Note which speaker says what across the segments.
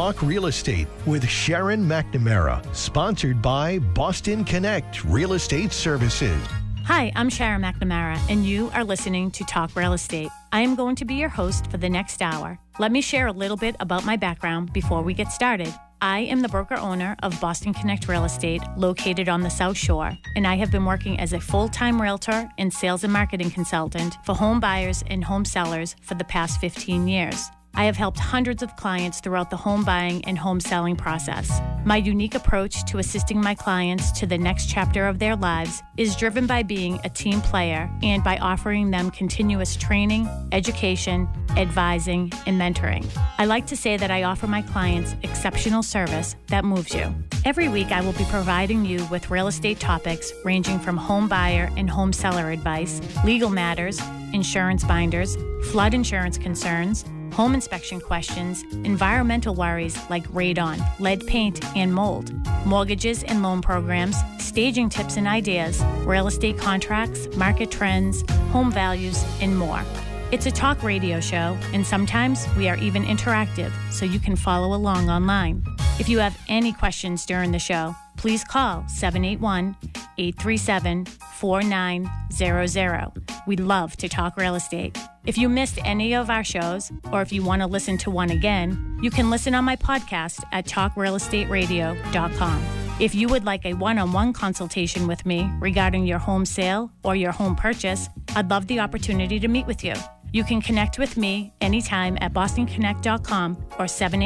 Speaker 1: Talk Real Estate with Sharon McNamara, sponsored by Boston Connect Real Estate Services.
Speaker 2: Hi, I'm Sharon McNamara, and you are listening to Talk Real Estate. I am going to be your host for the next hour. Let me share a little bit about my background before we get started. I am the broker-owner of Boston Connect Real Estate, located on the South Shore, and I have been working as a full-time realtor and sales and marketing consultant for home buyers and home sellers for the past 15 years. I have helped hundreds of clients throughout the home buying and home selling process. My unique approach to assisting my clients to the next chapter of their lives is driven by being a team player and by offering them continuous training, education, advising, and mentoring. I like to say that I offer my clients exceptional service that moves you. Every week, I will be providing you with real estate topics ranging from home buyer and home seller advice, legal matters, insurance binders, flood insurance concerns, home inspection questions, environmental worries like radon, lead paint, and mold, mortgages and loan programs, staging tips and ideas, real estate contracts, market trends, home values, and more. It's a talk radio show, and sometimes we are even interactive, so you can follow along online. If you have any questions during the show, please call 781-837-4900. We'd love to talk real estate. If you missed any of our shows, or if you want to listen to one again, you can listen on my podcast at talkrealestateradio.com. If you would like a one-on-one consultation with me regarding your home sale or your home purchase, I'd love the opportunity to meet with you. You can connect with me anytime at bostonconnect.com or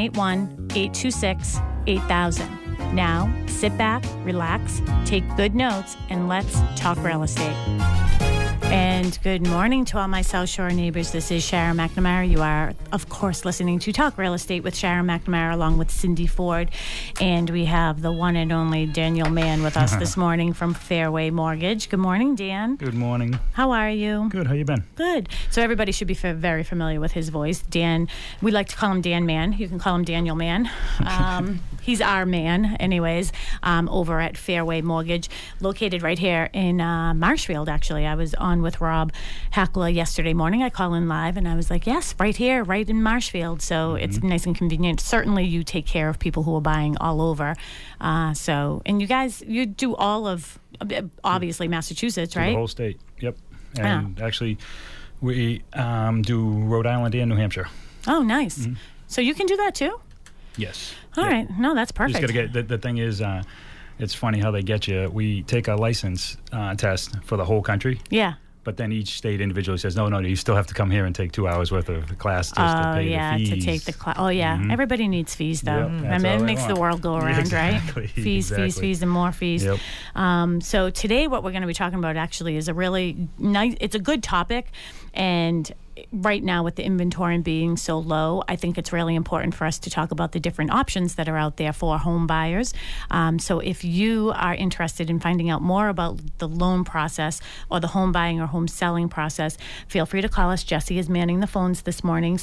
Speaker 2: 781-826-8000. Now, sit back, relax, take good notes, and let's talk real estate. And good morning to all my South Shore neighbors. This is Sharon McNamara. You are, of course, listening to Talk Real Estate with Sharon McNamara along with Cindy Ford. And we have the one and only Daniel Mann with us this morning from Fairway Mortgage. Good morning, Dan.
Speaker 3: Good morning.
Speaker 2: How are you?
Speaker 3: Good. How you been?
Speaker 2: Good. So everybody should be very familiar with his voice. Dan, we like to call him Dan Mann. You can call him Daniel Mann. He's our man, anyways, over at Fairway Mortgage, located right here in Marshfield, actually. I was on with Rob Hackler yesterday morning. I call in live, and I was like, yes, right here, right in Marshfield. So it's nice and convenient. Certainly you take care of people who are buying all over. And you guys, you do all of, obviously, Massachusetts, right?
Speaker 3: The whole state, yep. And actually, we do Rhode Island and New Hampshire.
Speaker 2: Oh, nice. Mm-hmm. So you can do that too?
Speaker 3: Yes.
Speaker 2: All right. No, that's perfect.
Speaker 3: You just got to get, the thing is, it's funny how they get you. We take a license test for the whole country.
Speaker 2: Yeah.
Speaker 3: But then each state individually says, no, you still have to come here and take 2 hours worth of class just to pay the fees.
Speaker 2: To take the class. Oh, yeah. Mm-hmm. Everybody needs fees, though. Yep, I mean, it makes the world go around,
Speaker 3: exactly,
Speaker 2: right? Fees, and more fees.
Speaker 3: Yep.
Speaker 2: So today what we're going to be talking about actually is a really nice, it's a good topic. And right now with the inventory being so low, I think it's really important for us to talk about the different options that are out there for home buyers. So if you are interested in finding out more about the loan process or the home buying or home selling process, feel free to call us. Jesse is manning the phones this morning,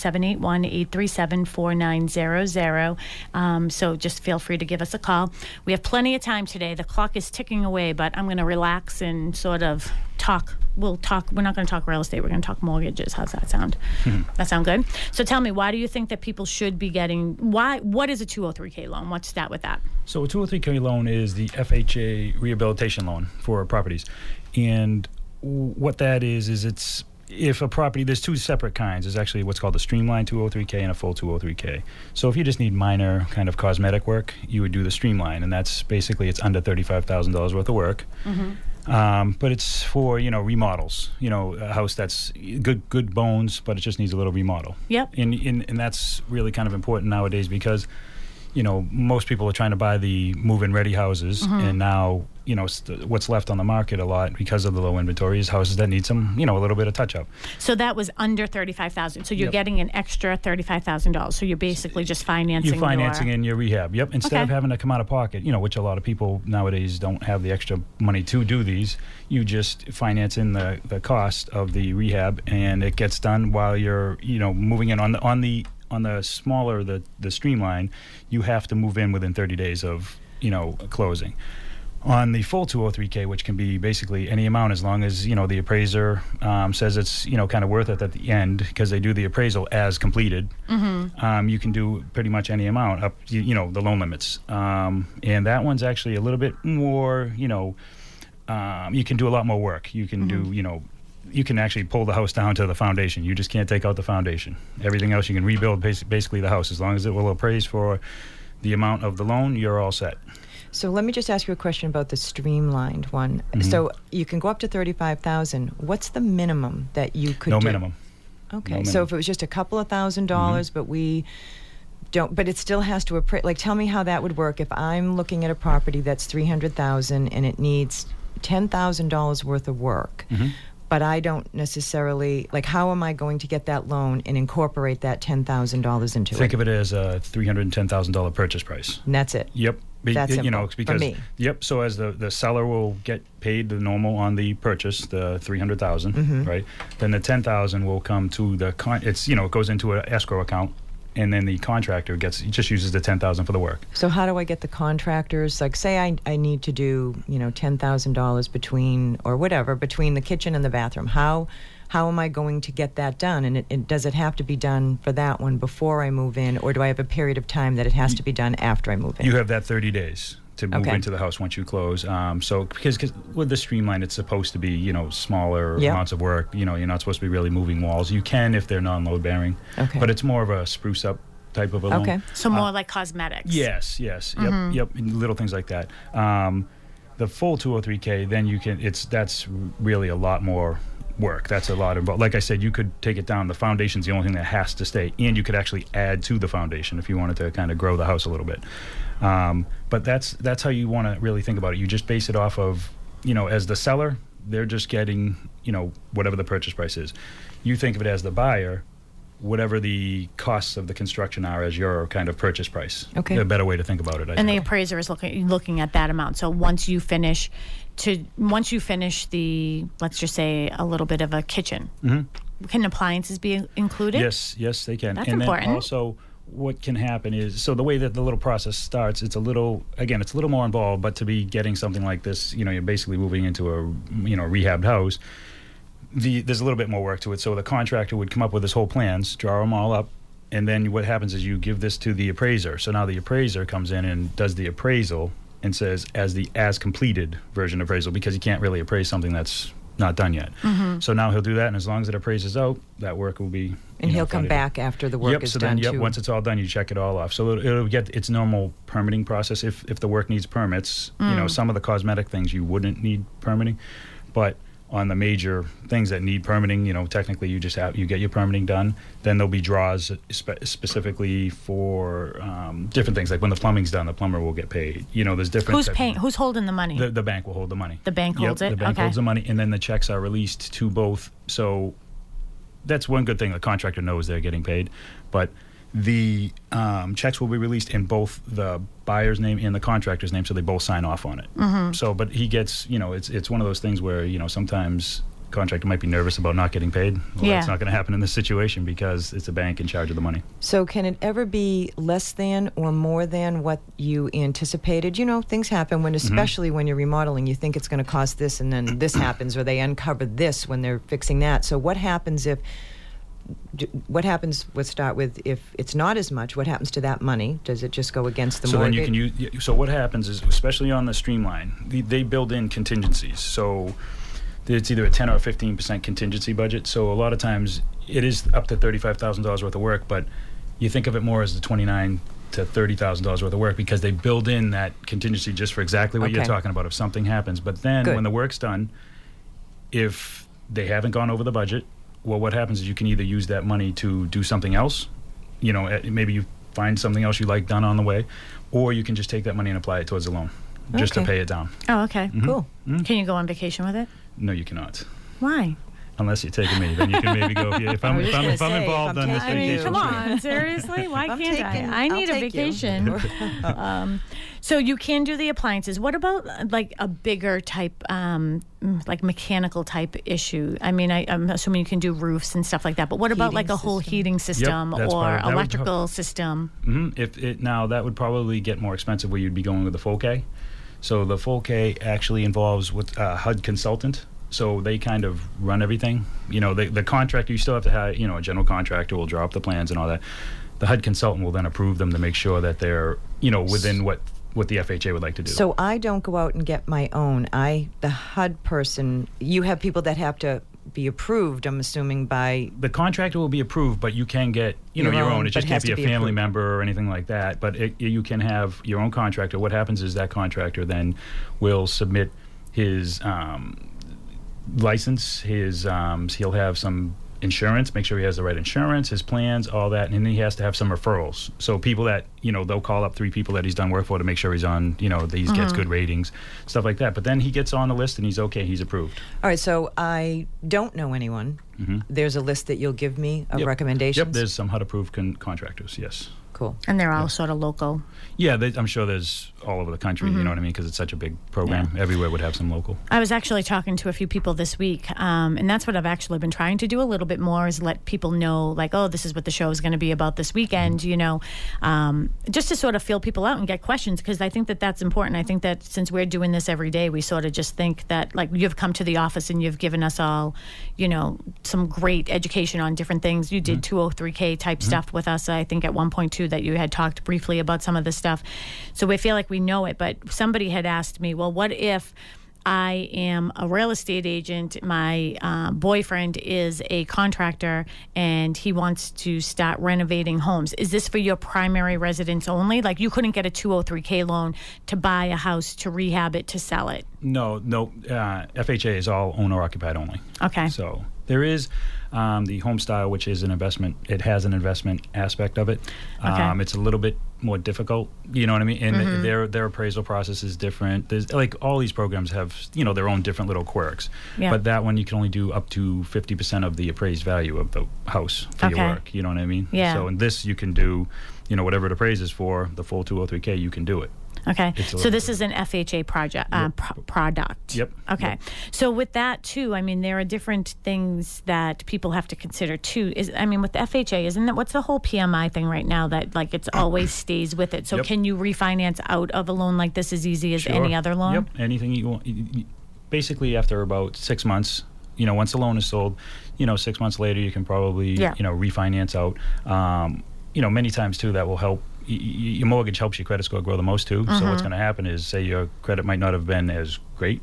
Speaker 2: 781-837-4900. So just feel free to give us a call. We have plenty of time today. The clock is ticking away, but I'm going to relax and sort of talk. We're not going to talk real estate. We're going to talk mortgages. How's that sound? That sound good? So tell me, why do you think that people should be getting, what is a 203K loan? Let's start with that.
Speaker 3: So a 203K loan is the FHA rehabilitation loan for properties. And what that is it's, if a property, there's 2 separate kinds. There's actually what's called a streamlined 203K and a full 203K. So if you just need minor kind of cosmetic work, you would do the streamline. And that's basically, it's under $35,000 worth of work. Mm-hmm. But it's for, remodels, a house that's good bones, but it just needs a little remodel.
Speaker 2: Yep.
Speaker 3: And that's really kind of important nowadays because, most people are trying to buy the move-in ready houses. Mm-hmm. And now, what's left on the market a lot because of the low inventory is houses that need some, a little bit of touch-up.
Speaker 2: So that was under $35,000. So you're getting an extra $35,000. So you're basically just financing.
Speaker 3: You're financing in your rehab. Yep. Instead of having to come out of pocket, which a lot of people nowadays don't have the extra money to do these, you just finance in the cost of the rehab, and it gets done while you're, moving in on the smaller, the streamline. You have to move in within 30 days of, closing. On the full 203K, which can be basically any amount as long as, the appraiser says it's, kind of worth it at the end, because they do the appraisal as completed, you can do pretty much any amount up, the loan limits. And that one's actually a little bit more, you can do a lot more work. You can do, you can actually pull the house down to the foundation. You just can't take out the foundation. Everything else you can rebuild basically the house. As long as it will appraise for the amount of the loan, you're all set.
Speaker 4: So let me just ask you a question about the streamlined one. So you can go up to $35,000. What's the minimum that you could do?
Speaker 3: No minimum.
Speaker 4: Okay.
Speaker 3: No minimum.
Speaker 4: So if it was just a couple of $1,000s, but we don't, but it still has to tell me how that would work if I'm looking at a property that's $300,000 and it needs $10,000 worth of work. But I don't necessarily, how am I going to get that loan and incorporate that $10,000 into it?
Speaker 3: Think of it as a $310,000 purchase price.
Speaker 4: And that's it.
Speaker 3: Yep.
Speaker 4: That's simple
Speaker 3: because,
Speaker 4: for me.
Speaker 3: Yep. So as the seller will get paid the normal on the purchase, the $300,000, right? Then the $10,000 will come to the it goes into an escrow account, and then the contractor just uses the $10,000 for the work.
Speaker 4: So how do I get the contractors? Say I need to do $10,000 between the kitchen and the bathroom. How am I going to get that done? And does it have to be done for that one before I move in, or do I have a period of time that it has to be done after I move in?
Speaker 3: You have that 30 days to move into the house once you close. So because with the streamline, it's supposed to be smaller amounts of work. You're not supposed to be really moving walls. You can if they're non-load bearing, but it's more of a spruce up type of a loan.
Speaker 4: Okay.
Speaker 2: So more like cosmetics.
Speaker 3: Yes. Yep. Little things like that. The full 203K, then that's really a lot more work. That's a lot of, like I said, you could take it down. The foundation's the only thing that has to stay, and you could actually add to the foundation if you wanted to kind of grow the house a little bit. But that's how you want to really think about it. You just base it off of, as the seller, they're just getting, whatever the purchase price is. You think of it as the buyer, whatever the costs of the construction are as your kind of purchase price.
Speaker 4: Okay.
Speaker 3: A better way to think about it.
Speaker 2: And the appraiser is looking at that amount. So once you finish the, let's just say, a little bit of a kitchen, can appliances be included?
Speaker 3: Yes, they can.
Speaker 2: That's
Speaker 3: and
Speaker 2: important.
Speaker 3: Then also, what can happen is, so the way that the little process starts, it's a little more involved, but to be getting something like this, you're basically moving into a, rehabbed house. There's a little bit more work to it. So the contractor would come up with his whole plans, draw them all up, and then what happens is you give this to the appraiser. So now the appraiser comes in and does the appraisal and says as completed version appraisal, because he can't really appraise something that's not done yet. So now he'll do that, and as long as it appraises out, that work will be.
Speaker 4: And he'll come back after the work is done.
Speaker 3: Once it's all done, you check it all off. So it'll get its normal permitting process. If the work needs permits, some of the cosmetic things you wouldn't need permitting, but on the major things that need permitting, technically you get your permitting done. Then there'll be draws specifically for different things. Like when the plumbing's done, the plumber will get paid. There's different.
Speaker 2: Who's paying? Who's holding the money?
Speaker 3: The bank will hold the money.
Speaker 2: The bank holds it?
Speaker 3: The bank holds the money, and then the checks are released to both. So that's one good thing. The contractor knows they're getting paid, but the checks will be released in both the buyer's name and the contractor's name, so they both sign off on it. So, but he gets, it's one of those things where, sometimes contractor might be nervous about not getting paid. Well, that's not going to happen in this situation because it's a bank in charge of the money.
Speaker 4: So can it ever be less than or more than what you anticipated? Things happen especially when you're remodeling, you think it's going to cost this, and then this happens, or they uncover this when they're fixing that. So what happens if let's start with, if it's not as much, what happens to that money? Does it just go against the mortgage?
Speaker 3: Then you can use, so what happens is, especially on the streamline, they build in contingencies. So it's either a 10 or 15% contingency budget. So a lot of times it is up to $35,000 worth of work, but you think of it more as the $29,000 to $30,000 worth of work, because they build in that contingency just for exactly what you're talking about if something happens. But then when the work's done, if they haven't gone over the budget, well, what happens is you can either use that money to do something else, maybe you find something else you like done on the way, or you can just take that money and apply it towards the loan, just to pay it down.
Speaker 2: Oh, okay.
Speaker 4: Cool.
Speaker 2: Can you go on vacation with it?
Speaker 3: No, you cannot.
Speaker 2: Why?
Speaker 3: Unless you're taking me, then you can maybe go. If I'm involved on this vacation.
Speaker 2: Come on, seriously? Why can't I? I need a vacation. So you can do the appliances. What about like a bigger type, like mechanical type issue? I mean, I'm assuming you can do roofs and stuff like that. But what about like a whole heating system or electrical system?
Speaker 3: Now that would probably get more expensive, where you'd be going with the full K. So the full K actually involves with HUD consultant. So they kind of run everything. The contractor, you still have to have, a general contractor will draw up the plans and all that. The HUD consultant will then approve them to make sure that they're, within what the FHA would like to do.
Speaker 4: So I don't go out and get my own. The HUD person, you have people that have to be approved, I'm assuming, by...
Speaker 3: The contractor will be approved, but you can get, your own. It just can't be a family member or anything like that. But you can have your own contractor. What happens is that contractor then will submit his license, he'll have some insurance, make sure he has the right insurance, his plans, all that, and then he has to have some referrals. So people that, they'll call up 3 people that he's done work for to make sure he's on, that he gets good ratings, stuff like that. But then he gets on the list and he's okay, he's approved.
Speaker 4: All right, so I don't know anyone. There's a list that you'll give me of recommendations?
Speaker 3: Yep, there's some HUD-approved contractors, yes.
Speaker 4: Cool.
Speaker 2: And they're all sort of local.
Speaker 3: Yeah, I'm sure there's all over the country, you know what I mean, because it's such a big program. Yeah. Everywhere would have some local. I was actually talking to a few people this week, and that's what I've actually been trying to do a little bit more, is let people know, like, oh, this is what the show is going to be about this weekend, just to sort of feel people out and get questions, because I think that that's important. I think that since we're doing this every day, we sort of just think that, like, you've come to the office and you've given us all, some great education on different things. You did 203K type stuff with us, I think, at one point, too, that you had talked briefly about some of this stuff. So we feel like we know it, but somebody had asked me, well, what if I am a real estate agent, my boyfriend is a contractor, and he wants to start renovating homes? Is this for your primary residence only? Like, you couldn't get a 203K loan to buy a house, to rehab it, to sell it? No. FHA is all owner-occupied only. Okay. So there is the home style, which is an investment. It has an investment aspect of it. Okay. It's a little bit more difficult, you know what I mean? And their appraisal process is different. There's, like, all these programs have, their own different little quirks. Yeah. But that one, you can only do up to 50% of the appraised value of the house for your work. You know what I mean? Yeah. So in this, you can do, whatever it appraises for, the full 203K, you can do it. Okay. So this is an FHA project product. Yep. Okay. Yep. So with that too, I mean, there are different things that people have to consider too. With the FHA, isn't that what's the whole PMI thing right now, that, like, it's always stays with it? So can you refinance out of a loan like this as easy as any other loan? Yep. Anything you want. Basically, after about 6 months, once the loan is sold, 6 months later, you can probably refinance out. Many times too, that will help. Your mortgage helps your credit score grow the most too. So what's going to happen is, say your credit might not have been as great.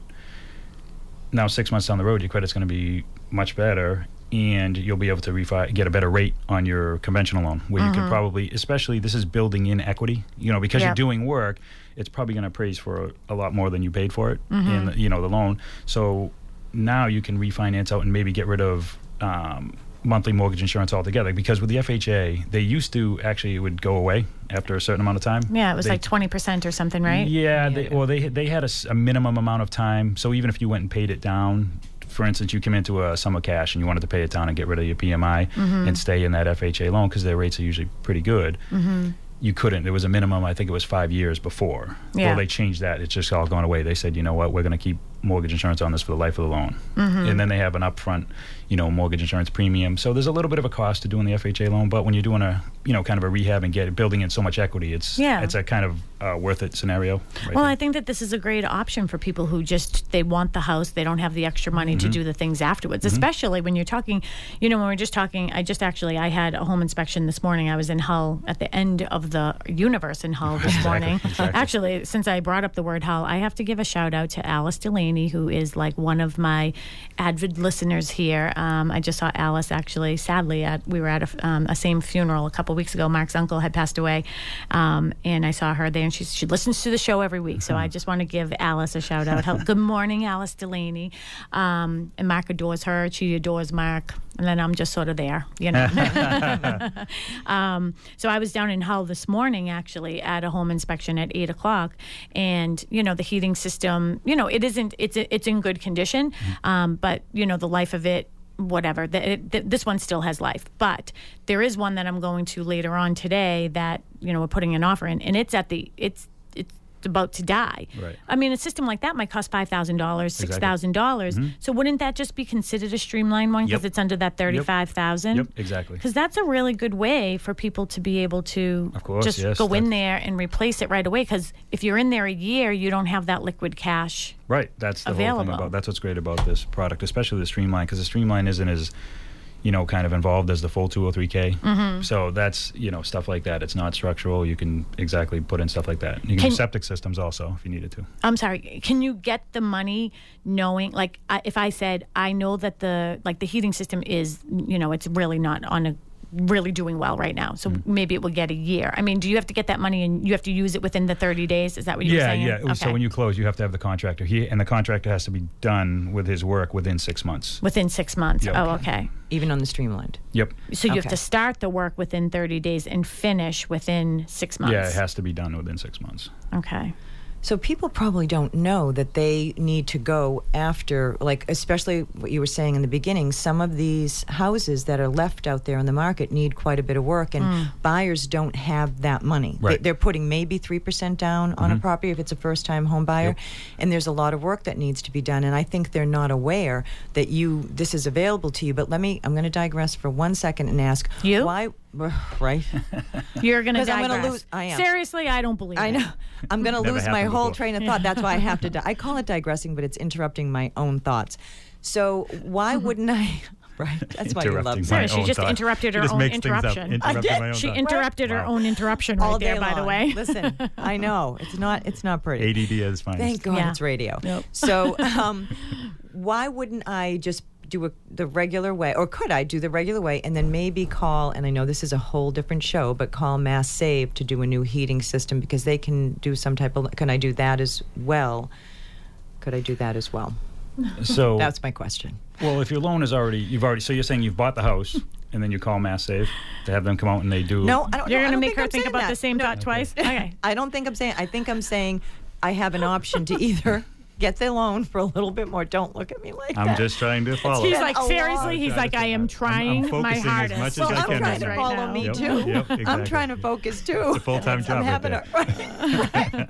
Speaker 3: Now 6 months down the road, your credit's going to be much better, and you'll be able to get a better rate on your conventional loan, where you can probably, especially this is building in equity, because you're doing work, it's probably going to appraise for a lot more than you paid for it in the loan. So now you can refinance out and maybe get rid of monthly mortgage insurance altogether, because with the FHA, they used to actually, it would go away after a certain amount of time. Yeah, it was like 20% or something, right? Yeah, they had a minimum amount of time. So even if you went and paid it down, for instance, you came into a summer cash and you wanted to pay it down and get rid of your PMI and stay in that FHA loan, because their rates are usually pretty good. You couldn't. There was a minimum, I think it was 5 years before. Yeah. Well, they changed that. It's just all gone away. They said, you know what, we're going to keep mortgage insurance on this for the life of the loan. And then they have an upfront, mortgage insurance premium. So there's a little bit of a cost to doing the FHA loan, but when you're doing a, kind of a rehab and building in so much equity, it's a kind of worth it scenario. Well, I think that this is a great option for people who they want the house, they don't have the extra money to do the things afterwards, especially when you're talking, when we're just talking, I had a home inspection this morning. I was in Hull at the end of the universe in Hull this morning. Exactly. Actually, since I brought up the word Hull, I have to give a shout out to Alice Delaney, who is like one of my avid listeners here. I just saw Alice, actually, sadly, we were at a same funeral a couple weeks ago. Mark's uncle had passed away, and I saw her there, and she listens to the show every week. So I just want to give Alice a shout out. Good morning, Alice Delaney. And Mark adores her. She adores Mark. And then I'm just sort of there, So I was down in Hull this morning, actually, at a home inspection at 8 o'clock. And, the heating system, it's in good condition. But, the life of it, whatever, this one still has life. But there is one that I'm going to later on today that, we're putting an offer in. And it's
Speaker 2: about to die.
Speaker 3: Right.
Speaker 2: I mean, a system like that might cost $5,000, $6,000. So wouldn't that just be considered a streamlined one because
Speaker 3: Yep.
Speaker 2: it's under that $35,000?
Speaker 3: Yep, exactly.
Speaker 2: Because that's a really good way for people to be able to
Speaker 3: Of course,
Speaker 2: just
Speaker 3: yes,
Speaker 2: go in
Speaker 3: that's-
Speaker 2: there and replace it right away. Because if you're in there a year, you don't have that liquid cash.
Speaker 3: Right. That's the whole
Speaker 2: Available.
Speaker 3: thing about. That's what's great about this product, especially the Streamline, because the Streamline isn't as, kind of involved as the full 203K. So that's, stuff like that. It's not structural. You can exactly put in stuff like that. You can do septic systems also if you needed to.
Speaker 2: I'm sorry. Can you get the money knowing, like, if I said, I know that the heating system is, it's really not really doing well right now. So maybe it will get a year. I mean, do you have to get that money and you have to use it within the 30 days? Is that what you were saying?
Speaker 3: Yeah.
Speaker 2: Okay.
Speaker 3: So when you close, you have to have the contractor. And the contractor has to be done with his work within 6 months.
Speaker 2: Within 6 months.
Speaker 3: Yep.
Speaker 2: Oh, okay.
Speaker 4: Even on the streamlined.
Speaker 3: Yep.
Speaker 2: So you have
Speaker 4: Okay.
Speaker 2: to start the work within 30 days and finish within 6 months.
Speaker 3: Yeah, it has to be done within 6 months.
Speaker 2: Okay.
Speaker 4: So people probably don't know that they need to go after, like, especially what you were saying in the beginning, some of these houses that are left out there on the market need quite a bit of work, and buyers don't have that money.
Speaker 3: Right.
Speaker 4: They're putting maybe 3% down on a property if it's a first-time home buyer,
Speaker 3: Yep.
Speaker 4: and there's a lot of work that needs to be done, and I think they're not aware that this is available to you. But I'm going to digress for 1 second and ask,
Speaker 2: You?
Speaker 4: why, right?
Speaker 2: You're going to
Speaker 4: 'Cause I'm
Speaker 2: digress.
Speaker 4: gonna lose- I am.
Speaker 2: Seriously, I don't believe
Speaker 4: I
Speaker 2: it.
Speaker 4: know. I'm going to
Speaker 3: Never
Speaker 4: lose my
Speaker 3: happened
Speaker 4: whole
Speaker 3: before.
Speaker 4: train of thought. That's why I have to. I call it digressing, but it's interrupting my own thoughts. So why wouldn't I? Right. That's why you love
Speaker 3: Interrupting
Speaker 4: me.
Speaker 3: my
Speaker 2: Sorry, she
Speaker 3: own
Speaker 2: just
Speaker 3: thought.
Speaker 2: interrupted
Speaker 3: She
Speaker 2: her
Speaker 3: just
Speaker 2: own
Speaker 3: makes things up,
Speaker 2: interruption.
Speaker 3: interrupting my own
Speaker 2: She
Speaker 3: thought.
Speaker 2: interrupted her
Speaker 3: Wow.
Speaker 2: own interruption
Speaker 4: all
Speaker 2: right
Speaker 4: day
Speaker 2: there, by the
Speaker 4: long.
Speaker 2: way.
Speaker 4: Listen, I know it's not pretty.
Speaker 3: ADD is fine.
Speaker 4: Thank God
Speaker 2: Yeah.
Speaker 4: it's radio.
Speaker 2: Yep.
Speaker 4: So why wouldn't I just do the regular way, or could I do the regular way and then maybe call, and I know this is a whole different show, but call Mass Save to do a new heating system because they can do some type of, can I do that as well? Could I do that as well?
Speaker 3: So
Speaker 4: That's my question.
Speaker 3: Well, if your loan is so you're saying you've bought the house and then you call Mass Save to have them come out and they do.
Speaker 4: No, I don't.
Speaker 2: You're
Speaker 4: I
Speaker 2: going to
Speaker 4: don't
Speaker 2: make her
Speaker 4: I'm
Speaker 2: think
Speaker 4: saying
Speaker 2: about
Speaker 4: that.
Speaker 2: the same
Speaker 4: No,
Speaker 2: thought twice? Okay.
Speaker 4: I don't think I'm saying. I think I'm saying I have an option to either get the loan for a little bit more. Don't look at me like that.
Speaker 3: I'm just trying to follow.
Speaker 2: He's
Speaker 4: been
Speaker 2: like,
Speaker 4: a long
Speaker 2: seriously, he's like, I am trying
Speaker 3: I'm
Speaker 2: my
Speaker 3: focusing as
Speaker 2: hardest.
Speaker 3: much as
Speaker 4: Well,
Speaker 3: I
Speaker 4: I'm
Speaker 3: can
Speaker 4: trying to
Speaker 3: right
Speaker 4: follow
Speaker 2: now.
Speaker 4: me
Speaker 3: Yep,
Speaker 4: too.
Speaker 3: yep,
Speaker 4: I'm
Speaker 3: exactly.
Speaker 4: trying to focus too.
Speaker 3: It's a full-time job
Speaker 4: I'm
Speaker 3: right
Speaker 4: having
Speaker 3: there.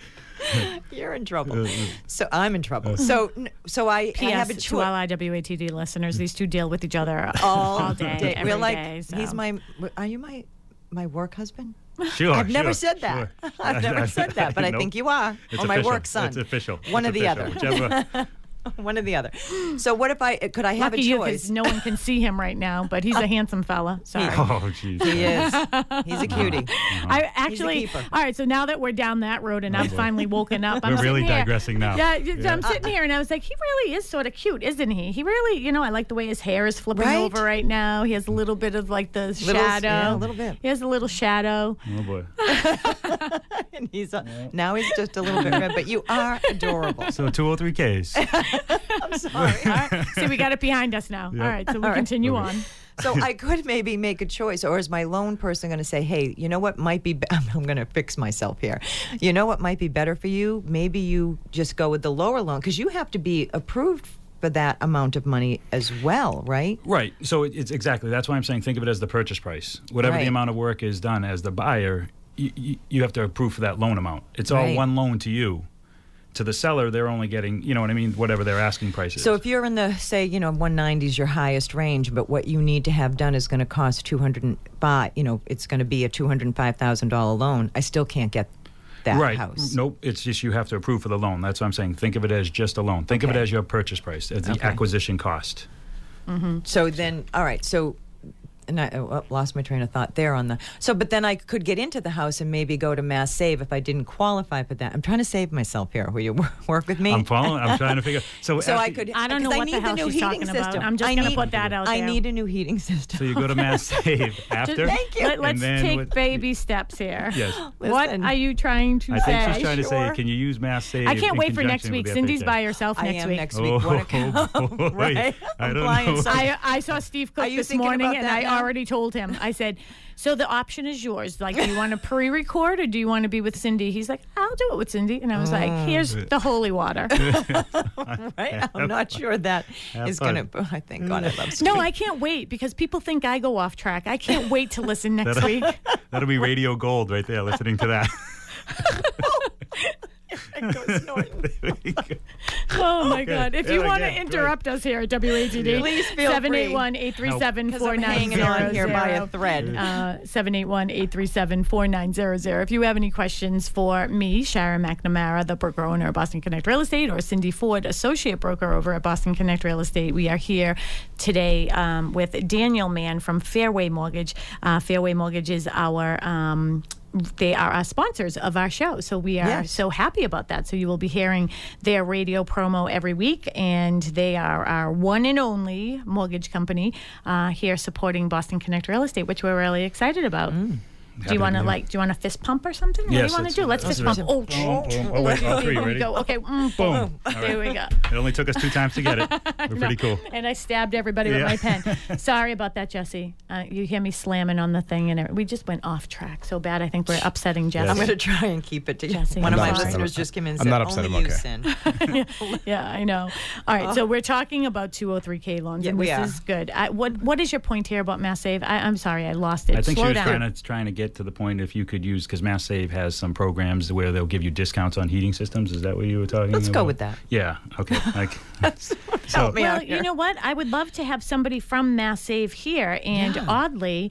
Speaker 4: You're in trouble. So I'm in trouble. So I have a
Speaker 2: P.S. to
Speaker 4: choice.
Speaker 2: all IWATD listeners, these two deal with each other
Speaker 4: all
Speaker 2: day, every
Speaker 4: We're like,
Speaker 2: day, so.
Speaker 4: he's my. Are you my work husband?
Speaker 3: Sure.
Speaker 4: I've never
Speaker 3: sure,
Speaker 4: said that.
Speaker 3: sure.
Speaker 4: I've never said that, but I
Speaker 3: Nope.
Speaker 4: think you are.
Speaker 3: It's
Speaker 4: or my
Speaker 3: official.
Speaker 4: work son.
Speaker 3: It's official.
Speaker 4: One
Speaker 3: It's
Speaker 4: or the
Speaker 3: official.
Speaker 4: other.
Speaker 3: Whichever.
Speaker 4: One or the other. So what if could I have
Speaker 2: Lucky
Speaker 4: a
Speaker 2: you,
Speaker 4: choice?
Speaker 2: because no one can see him right now, but he's a handsome fella. Sorry.
Speaker 3: Oh, jeez.
Speaker 4: He is. He's a cutie.
Speaker 2: I actually,
Speaker 4: keeper.
Speaker 2: all right, so now that we're down that road and I've finally woken up, I'm
Speaker 3: We're really
Speaker 2: sitting here-
Speaker 3: digressing now.
Speaker 2: Yeah,
Speaker 3: Yeah.
Speaker 2: I'm sitting here and I was like, he really is sort of cute, isn't he? He really, I like the way his hair is flipping
Speaker 4: Right?
Speaker 2: over right now. He has a little bit of like the shadow.
Speaker 4: Yeah, a little bit.
Speaker 2: He has a little shadow.
Speaker 3: Oh, boy.
Speaker 4: And now he's just a little bit red, but you are adorable.
Speaker 3: So 203Ks.
Speaker 4: I'm sorry.
Speaker 2: All right, see, we got it behind us now.
Speaker 3: Yep.
Speaker 2: All right, so we
Speaker 4: All right.
Speaker 2: continue
Speaker 3: Okay.
Speaker 2: on.
Speaker 4: So I could maybe make a choice, or is my loan person going to say, hey, you know what might be, I'm going to fix myself here. You know what might be better for you? Maybe you just go with the lower loan, because you have to be approved for that amount of money as well, right?
Speaker 3: Right. So it's exactly. That's why I'm saying think of it as the purchase price. Whatever
Speaker 4: Right.
Speaker 3: the amount of work is done as the buyer, you have to approve for that loan amount. It's all
Speaker 4: Right.
Speaker 3: one loan to you. To the seller, they're only getting, whatever their asking price is.
Speaker 4: So if you're in the, say, 190 is your highest range, but what you need to have done is going to cost it's going to be a $205,000 loan, I still can't get that
Speaker 3: right.
Speaker 4: house.
Speaker 3: Nope. It's just you have to approve for the loan. That's what I'm saying. Think of it as just a loan. Think of it
Speaker 4: Okay.
Speaker 3: as your purchase price, as the
Speaker 4: Okay.
Speaker 3: acquisition cost.
Speaker 4: So then, all right, so, and I lost my train of thought there on the, but then I could get into the house and maybe go to Mass Save if I didn't qualify for that. I'm trying to save myself here. Will you work with me?
Speaker 3: I'm following. I'm trying to figure. So
Speaker 4: I
Speaker 3: after-
Speaker 4: could.
Speaker 2: I don't know
Speaker 4: 'cause
Speaker 2: what
Speaker 4: need
Speaker 2: the hell
Speaker 4: new
Speaker 2: she's
Speaker 4: heating
Speaker 2: talking about.
Speaker 4: system.
Speaker 2: I'm just
Speaker 4: I
Speaker 2: going to
Speaker 4: need-
Speaker 2: put that out
Speaker 4: I
Speaker 2: there.
Speaker 4: need a new heating system.
Speaker 3: So you go to Mass Save after.
Speaker 4: Thank you.
Speaker 2: Let's
Speaker 3: And then
Speaker 2: take
Speaker 3: with-
Speaker 2: baby steps here.
Speaker 3: Yes.
Speaker 2: What
Speaker 4: Listen.
Speaker 2: are you trying to
Speaker 3: I
Speaker 2: say?
Speaker 3: think she's trying to
Speaker 4: Sure.
Speaker 3: say, can you use Mass Save?
Speaker 2: I can't
Speaker 3: in
Speaker 2: wait for next
Speaker 3: conjunction
Speaker 2: week.
Speaker 3: with the
Speaker 2: Cindy's
Speaker 3: FHA?
Speaker 2: by herself
Speaker 4: I
Speaker 2: next
Speaker 4: am
Speaker 2: week.
Speaker 4: next week. What a-
Speaker 3: boy.
Speaker 4: Right?
Speaker 3: I
Speaker 4: I'm
Speaker 3: don't
Speaker 4: flying
Speaker 3: know.
Speaker 4: so-
Speaker 2: I saw Steve Cook
Speaker 4: Are you
Speaker 2: this
Speaker 4: thinking
Speaker 2: morning,
Speaker 4: about
Speaker 2: and
Speaker 4: that
Speaker 2: I
Speaker 4: now?
Speaker 2: already told him. I said, so the option is yours. Like, do you want to pre-record or do you want to be with Cindy? He's like, I'll do it with Cindy. And I was like, here's the holy water.
Speaker 4: Right? I'm not sure that is
Speaker 3: fun.
Speaker 4: going to. I thank God I love
Speaker 2: No, I can't wait because people think I go off track. I can't wait to listen next week.
Speaker 3: That'll be radio gold right there, listening to that.
Speaker 2: Oh, my God. If you want to interrupt us here at WATD,
Speaker 4: please feel
Speaker 2: 781-837-4900.
Speaker 4: hanging on here by a thread.
Speaker 2: 781-837-4900. If you have any questions for me, Sharon McNamara, the broker owner of Boston Connect Real Estate, or Cindy Ford, associate broker over at Boston Connect Real Estate, we are here today with Daniel Mann from Fairway Mortgage. Fairway Mortgage is they are our sponsors of our show, so we are so happy about that. So you will be hearing their radio promo every week, and they are our one and only mortgage company here supporting Boston Connect Real Estate, which we're really excited about. Do you want to fist pump or something?
Speaker 3: Yes,
Speaker 2: what do you want to do? Let's fist pump.
Speaker 3: Oh, wait, all three,
Speaker 2: There we
Speaker 3: ready?
Speaker 2: go. Okay, boom. There we go.
Speaker 3: It only took us 2 times to get it. We're pretty cool.
Speaker 2: And I stabbed everybody with my pen. Sorry about that, Jesse. You hear me slamming on the thing, and we just went off track so bad. I think we're upsetting Jesse.
Speaker 4: I'm going to try and keep it together.
Speaker 2: Jesse,
Speaker 4: One of my
Speaker 2: sorry.
Speaker 4: listeners just came in and
Speaker 5: I'm
Speaker 4: said,
Speaker 5: not upset,
Speaker 4: only
Speaker 5: I'm
Speaker 4: you
Speaker 5: okay.
Speaker 4: sin.
Speaker 2: Yeah, I know. All right, so we're talking about 203K loans, and
Speaker 4: we
Speaker 2: this
Speaker 4: are.
Speaker 2: is good. What is your point here about Mass Save? I'm sorry, I lost it.
Speaker 3: I think
Speaker 2: Slow
Speaker 3: she was
Speaker 2: down.
Speaker 3: trying to get to the point if you could use, because Mass Save has some programs where they'll give you discounts on heating systems. Is that what you were talking about?
Speaker 4: Let's go with that.
Speaker 3: Yeah, okay.
Speaker 4: Help me
Speaker 2: Well,
Speaker 4: out here.
Speaker 2: you know what? I would love to have somebody from Mass Save here. And oddly,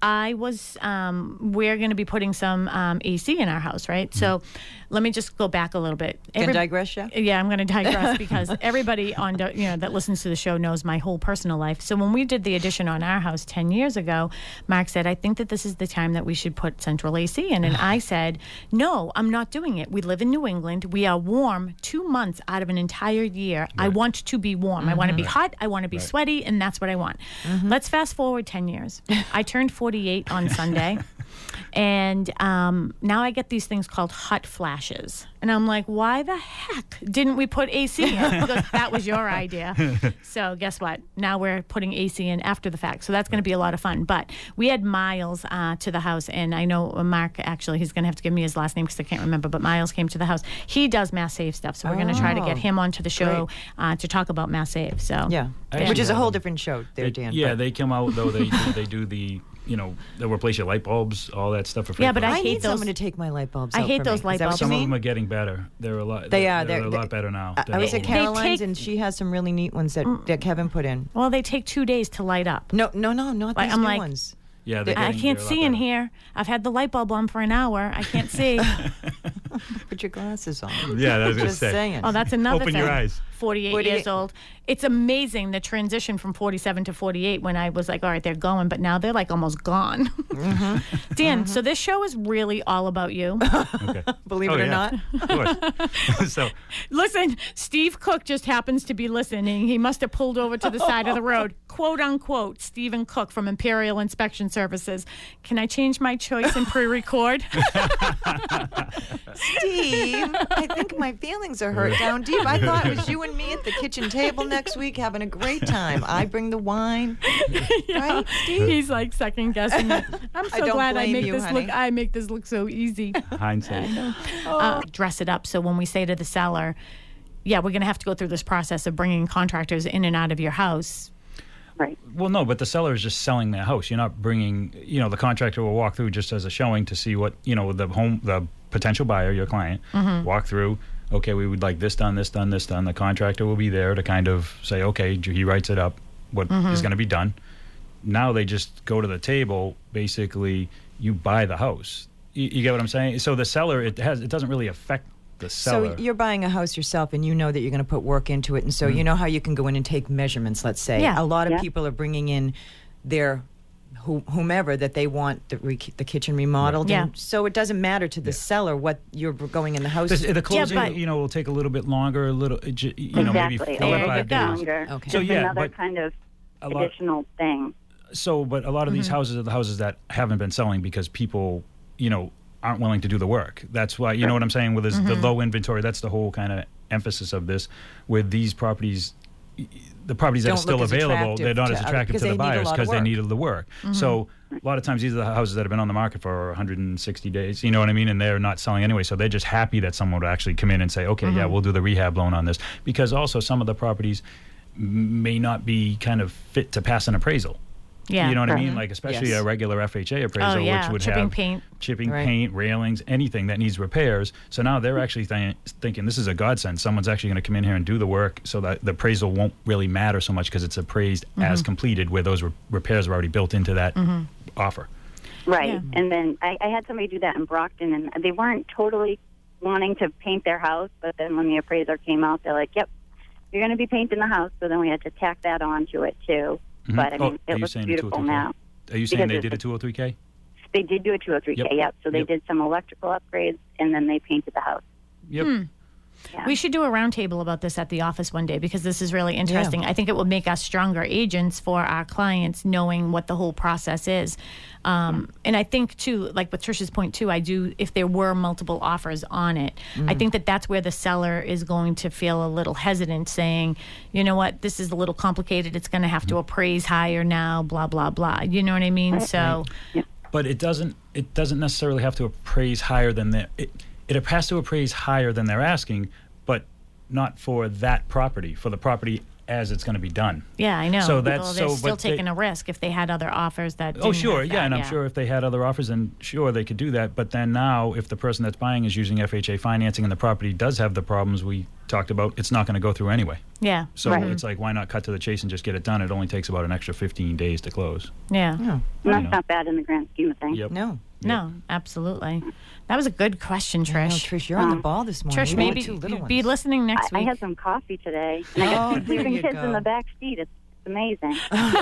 Speaker 2: we're going to be putting some AC in our house, right? So let me just go back a little bit.
Speaker 4: Can I digress, yeah?
Speaker 2: Yeah, I'm going to digress because everybody that listens to the show knows my whole personal life. So when we did the addition on our house 10 years ago, Mark said, I think that this is the time that we should put central AC in. And I said, no, I'm not doing it. We live in New England. We are warm 2 months out of an entire year. I want to be warm. I want to be hot. I want to be sweaty. And that's what I want. Let's fast forward 10 years. I turned 48 on Sunday. And now I get these things called hot flashes. And I'm like, why the heck didn't we put AC in? Because that was your idea. So guess what? Now we're putting AC in after the fact. So that's going to be a lot of fun. But we had Miles to the house. And I know Mark, actually, he's going to have to give me his last name because I can't remember. But Miles came to the house. He does Mass Save stuff. So we're going to try to get him onto the show to talk about Mass Save. So
Speaker 4: Yeah,
Speaker 3: Actually,
Speaker 4: which is a whole different show there, Dan.
Speaker 3: Yeah,
Speaker 4: but-
Speaker 3: they come out, though, they do the, they'll replace your light bulbs, all that stuff for free.
Speaker 2: Yeah, but I
Speaker 4: I
Speaker 2: hate
Speaker 4: need
Speaker 2: those.
Speaker 4: someone to take my light bulbs
Speaker 2: I
Speaker 4: out
Speaker 2: hate
Speaker 4: for
Speaker 2: those
Speaker 4: me.
Speaker 2: light
Speaker 4: Is that what
Speaker 2: bulbs.
Speaker 4: you
Speaker 3: Some of
Speaker 4: mean?
Speaker 3: them are getting better. They're a lot.
Speaker 4: They are.
Speaker 3: They're a lot better now.
Speaker 4: I was at
Speaker 3: than
Speaker 4: Caroline's,
Speaker 2: take-
Speaker 4: and she has some really neat ones that Kevin put in.
Speaker 2: Well, they take 2 days to light up.
Speaker 4: No, not
Speaker 2: Like,
Speaker 4: these
Speaker 2: I'm
Speaker 4: new
Speaker 2: like-
Speaker 4: ones.
Speaker 3: Yeah,
Speaker 2: I can't see in here. I've had the light bulb on for an hour. I can't see.
Speaker 4: Put your glasses on.
Speaker 3: Yeah, I was going to
Speaker 4: Just
Speaker 3: say.
Speaker 4: saying.
Speaker 2: Oh, that's another
Speaker 3: Open
Speaker 2: thing.
Speaker 3: your eyes.
Speaker 2: 48 years old. It's amazing the transition from 47 to 48 when I was like, all right, they're going, but now they're like almost gone. Dan, so this show is really all about you.
Speaker 3: Okay.
Speaker 4: Believe it or not.
Speaker 3: Of course. So,
Speaker 2: Listen, Steve Cook just happens to be listening. He must have pulled over to the side of the road. Quote unquote, Stephen Cook from Imperial Inspection Services. Can I change my choice and pre-record?
Speaker 4: Steve, I think my feelings are hurt down deep. I thought it was you and me at the kitchen table next week having a great time. I bring the wine. Right, Steve?
Speaker 2: He's like second guessing it. I'm so
Speaker 4: don't
Speaker 2: glad I
Speaker 4: blame
Speaker 2: make
Speaker 4: you,
Speaker 2: this
Speaker 4: honey.
Speaker 2: look. I make this look so easy.
Speaker 3: hindsight.
Speaker 2: Dress it up. So when we say to the seller, yeah, we're going to have to go through this process of bringing contractors in and out of your house.
Speaker 6: Right.
Speaker 3: Well, no, but the seller is just selling their house. You're not bringing, the contractor will walk through just as a showing to see what, the potential buyer, your client, walk through. Okay, we would like this done, this done, this done. The contractor will be there to kind of say, okay, he writes it up, what is going to be done. Now they just go to the table. Basically, you buy the house. You get what I'm saying? So the seller, it doesn't really affect the seller.
Speaker 4: So you're buying a house yourself, and you know that you're going to put work into it, and so you know how you can go in and take measurements. Let's say
Speaker 2: Yeah.
Speaker 4: a lot of
Speaker 6: Yeah.
Speaker 4: people are bringing in their whomever that they want the kitchen remodeled.
Speaker 2: Yeah.
Speaker 4: And so it doesn't matter to the seller what you're going in the house.
Speaker 3: The closing,
Speaker 2: but-
Speaker 3: will take a little bit longer, maybe
Speaker 6: Exactly.
Speaker 3: 4
Speaker 2: There
Speaker 3: or
Speaker 2: you
Speaker 3: 5
Speaker 2: go.
Speaker 3: days.
Speaker 6: Longer.
Speaker 4: Okay.
Speaker 3: So,
Speaker 6: Just
Speaker 3: yeah,
Speaker 6: another
Speaker 3: but
Speaker 6: kind of
Speaker 3: a lot-
Speaker 6: additional thing.
Speaker 3: So, but a lot of these houses are the houses that haven't been selling because people, aren't willing to do the work. That's why, you know what I'm saying? With the low inventory, that's the whole kind of emphasis of this. With these properties, the properties that
Speaker 4: Don't
Speaker 3: are still
Speaker 4: look as
Speaker 3: available, they're not
Speaker 4: attractive
Speaker 3: as
Speaker 4: to-
Speaker 3: attractive
Speaker 4: because
Speaker 3: to the
Speaker 4: they need a
Speaker 3: buyers
Speaker 4: lot of
Speaker 3: because they
Speaker 4: work.
Speaker 3: needed the work. So a lot of times these are the houses that have been on the market for 160 days, you know what I mean? And they're not selling anyway. So they're just happy that someone would actually come in and say, okay, yeah, we'll do the rehab loan on this. Because also some of the properties may not be kind of fit to pass an appraisal.
Speaker 2: Yeah.
Speaker 3: You know what I mean? Like, especially
Speaker 4: Yes.
Speaker 3: a regular FHA appraiser,
Speaker 2: yeah.
Speaker 3: which would
Speaker 2: Chipping
Speaker 3: have
Speaker 2: paint.
Speaker 3: chipping
Speaker 4: Right.
Speaker 3: paint, railings, anything that needs repairs. So now they're actually thinking this is a godsend. Someone's actually going to come in here and do the work so that the appraisal won't really matter so much because it's appraised as completed where those repairs are already built into that offer.
Speaker 6: Right.
Speaker 2: Yeah.
Speaker 6: And then I had somebody do that in Brockton, and they weren't totally wanting to paint their house, but then when the appraiser came out, they're like, yep, you're going to be painting the house. So then we had to tack that onto it, too.
Speaker 3: Mhm.
Speaker 6: But, I mean,
Speaker 3: are
Speaker 6: it
Speaker 3: you
Speaker 6: looks
Speaker 3: saying a
Speaker 6: beautiful
Speaker 3: 203K?
Speaker 6: now.
Speaker 3: Are you saying
Speaker 6: Because
Speaker 3: they did a
Speaker 6: it's
Speaker 3: 203K?
Speaker 6: They did do a 203K, yep. So they
Speaker 3: Yep.
Speaker 6: did some electrical upgrades, and then they painted the house.
Speaker 3: Yep.
Speaker 6: Yeah.
Speaker 2: We should do a roundtable about this at the office one day because this is really interesting. I think it will make us stronger agents for our clients, knowing what the whole process is. And I think too, like with Trisha's point too, if there were multiple offers on it, I think that's where the seller is going to feel a little hesitant, saying, you know what, this is a little complicated. It's going to have to appraise higher now, blah blah blah. You know what I mean? So,
Speaker 3: But it doesn't necessarily have to appraise higher than it has to appraise higher than they're asking, but not for that property, for the property as it's going to be done.
Speaker 2: yeah, I know.
Speaker 3: So
Speaker 2: they're still
Speaker 3: but
Speaker 2: taking a risk if they had other offers that.
Speaker 3: Oh,
Speaker 2: didn't
Speaker 3: sure,
Speaker 2: have
Speaker 3: yeah,
Speaker 2: that,
Speaker 3: and I'm sure if they had other offers, then sure they could do that. But then now, if the person that's buying is using FHA financing and the property does have the problems we talked about, it's not going to go through anyway.
Speaker 2: Yeah.
Speaker 3: So
Speaker 6: Right.
Speaker 3: it's like, why not cut to the chase and just get it done? It only takes about an extra 15 days to close.
Speaker 2: Yeah.
Speaker 4: No,
Speaker 6: And that's
Speaker 3: know.
Speaker 6: not bad in the grand scheme of things.
Speaker 3: Yep.
Speaker 4: no.
Speaker 2: No, absolutely. That was a good question,
Speaker 4: No,
Speaker 2: Trish.
Speaker 4: Trish, you're on the ball this morning.
Speaker 2: Trish,
Speaker 4: You got
Speaker 2: maybe
Speaker 4: two little
Speaker 2: you'd
Speaker 4: ones.
Speaker 2: be listening next
Speaker 6: I
Speaker 2: week.
Speaker 6: had some coffee today, and I got
Speaker 4: Oh,
Speaker 6: two
Speaker 4: there
Speaker 6: sleeping
Speaker 4: you
Speaker 6: kids
Speaker 4: go.
Speaker 6: in the back seat. It's amazing.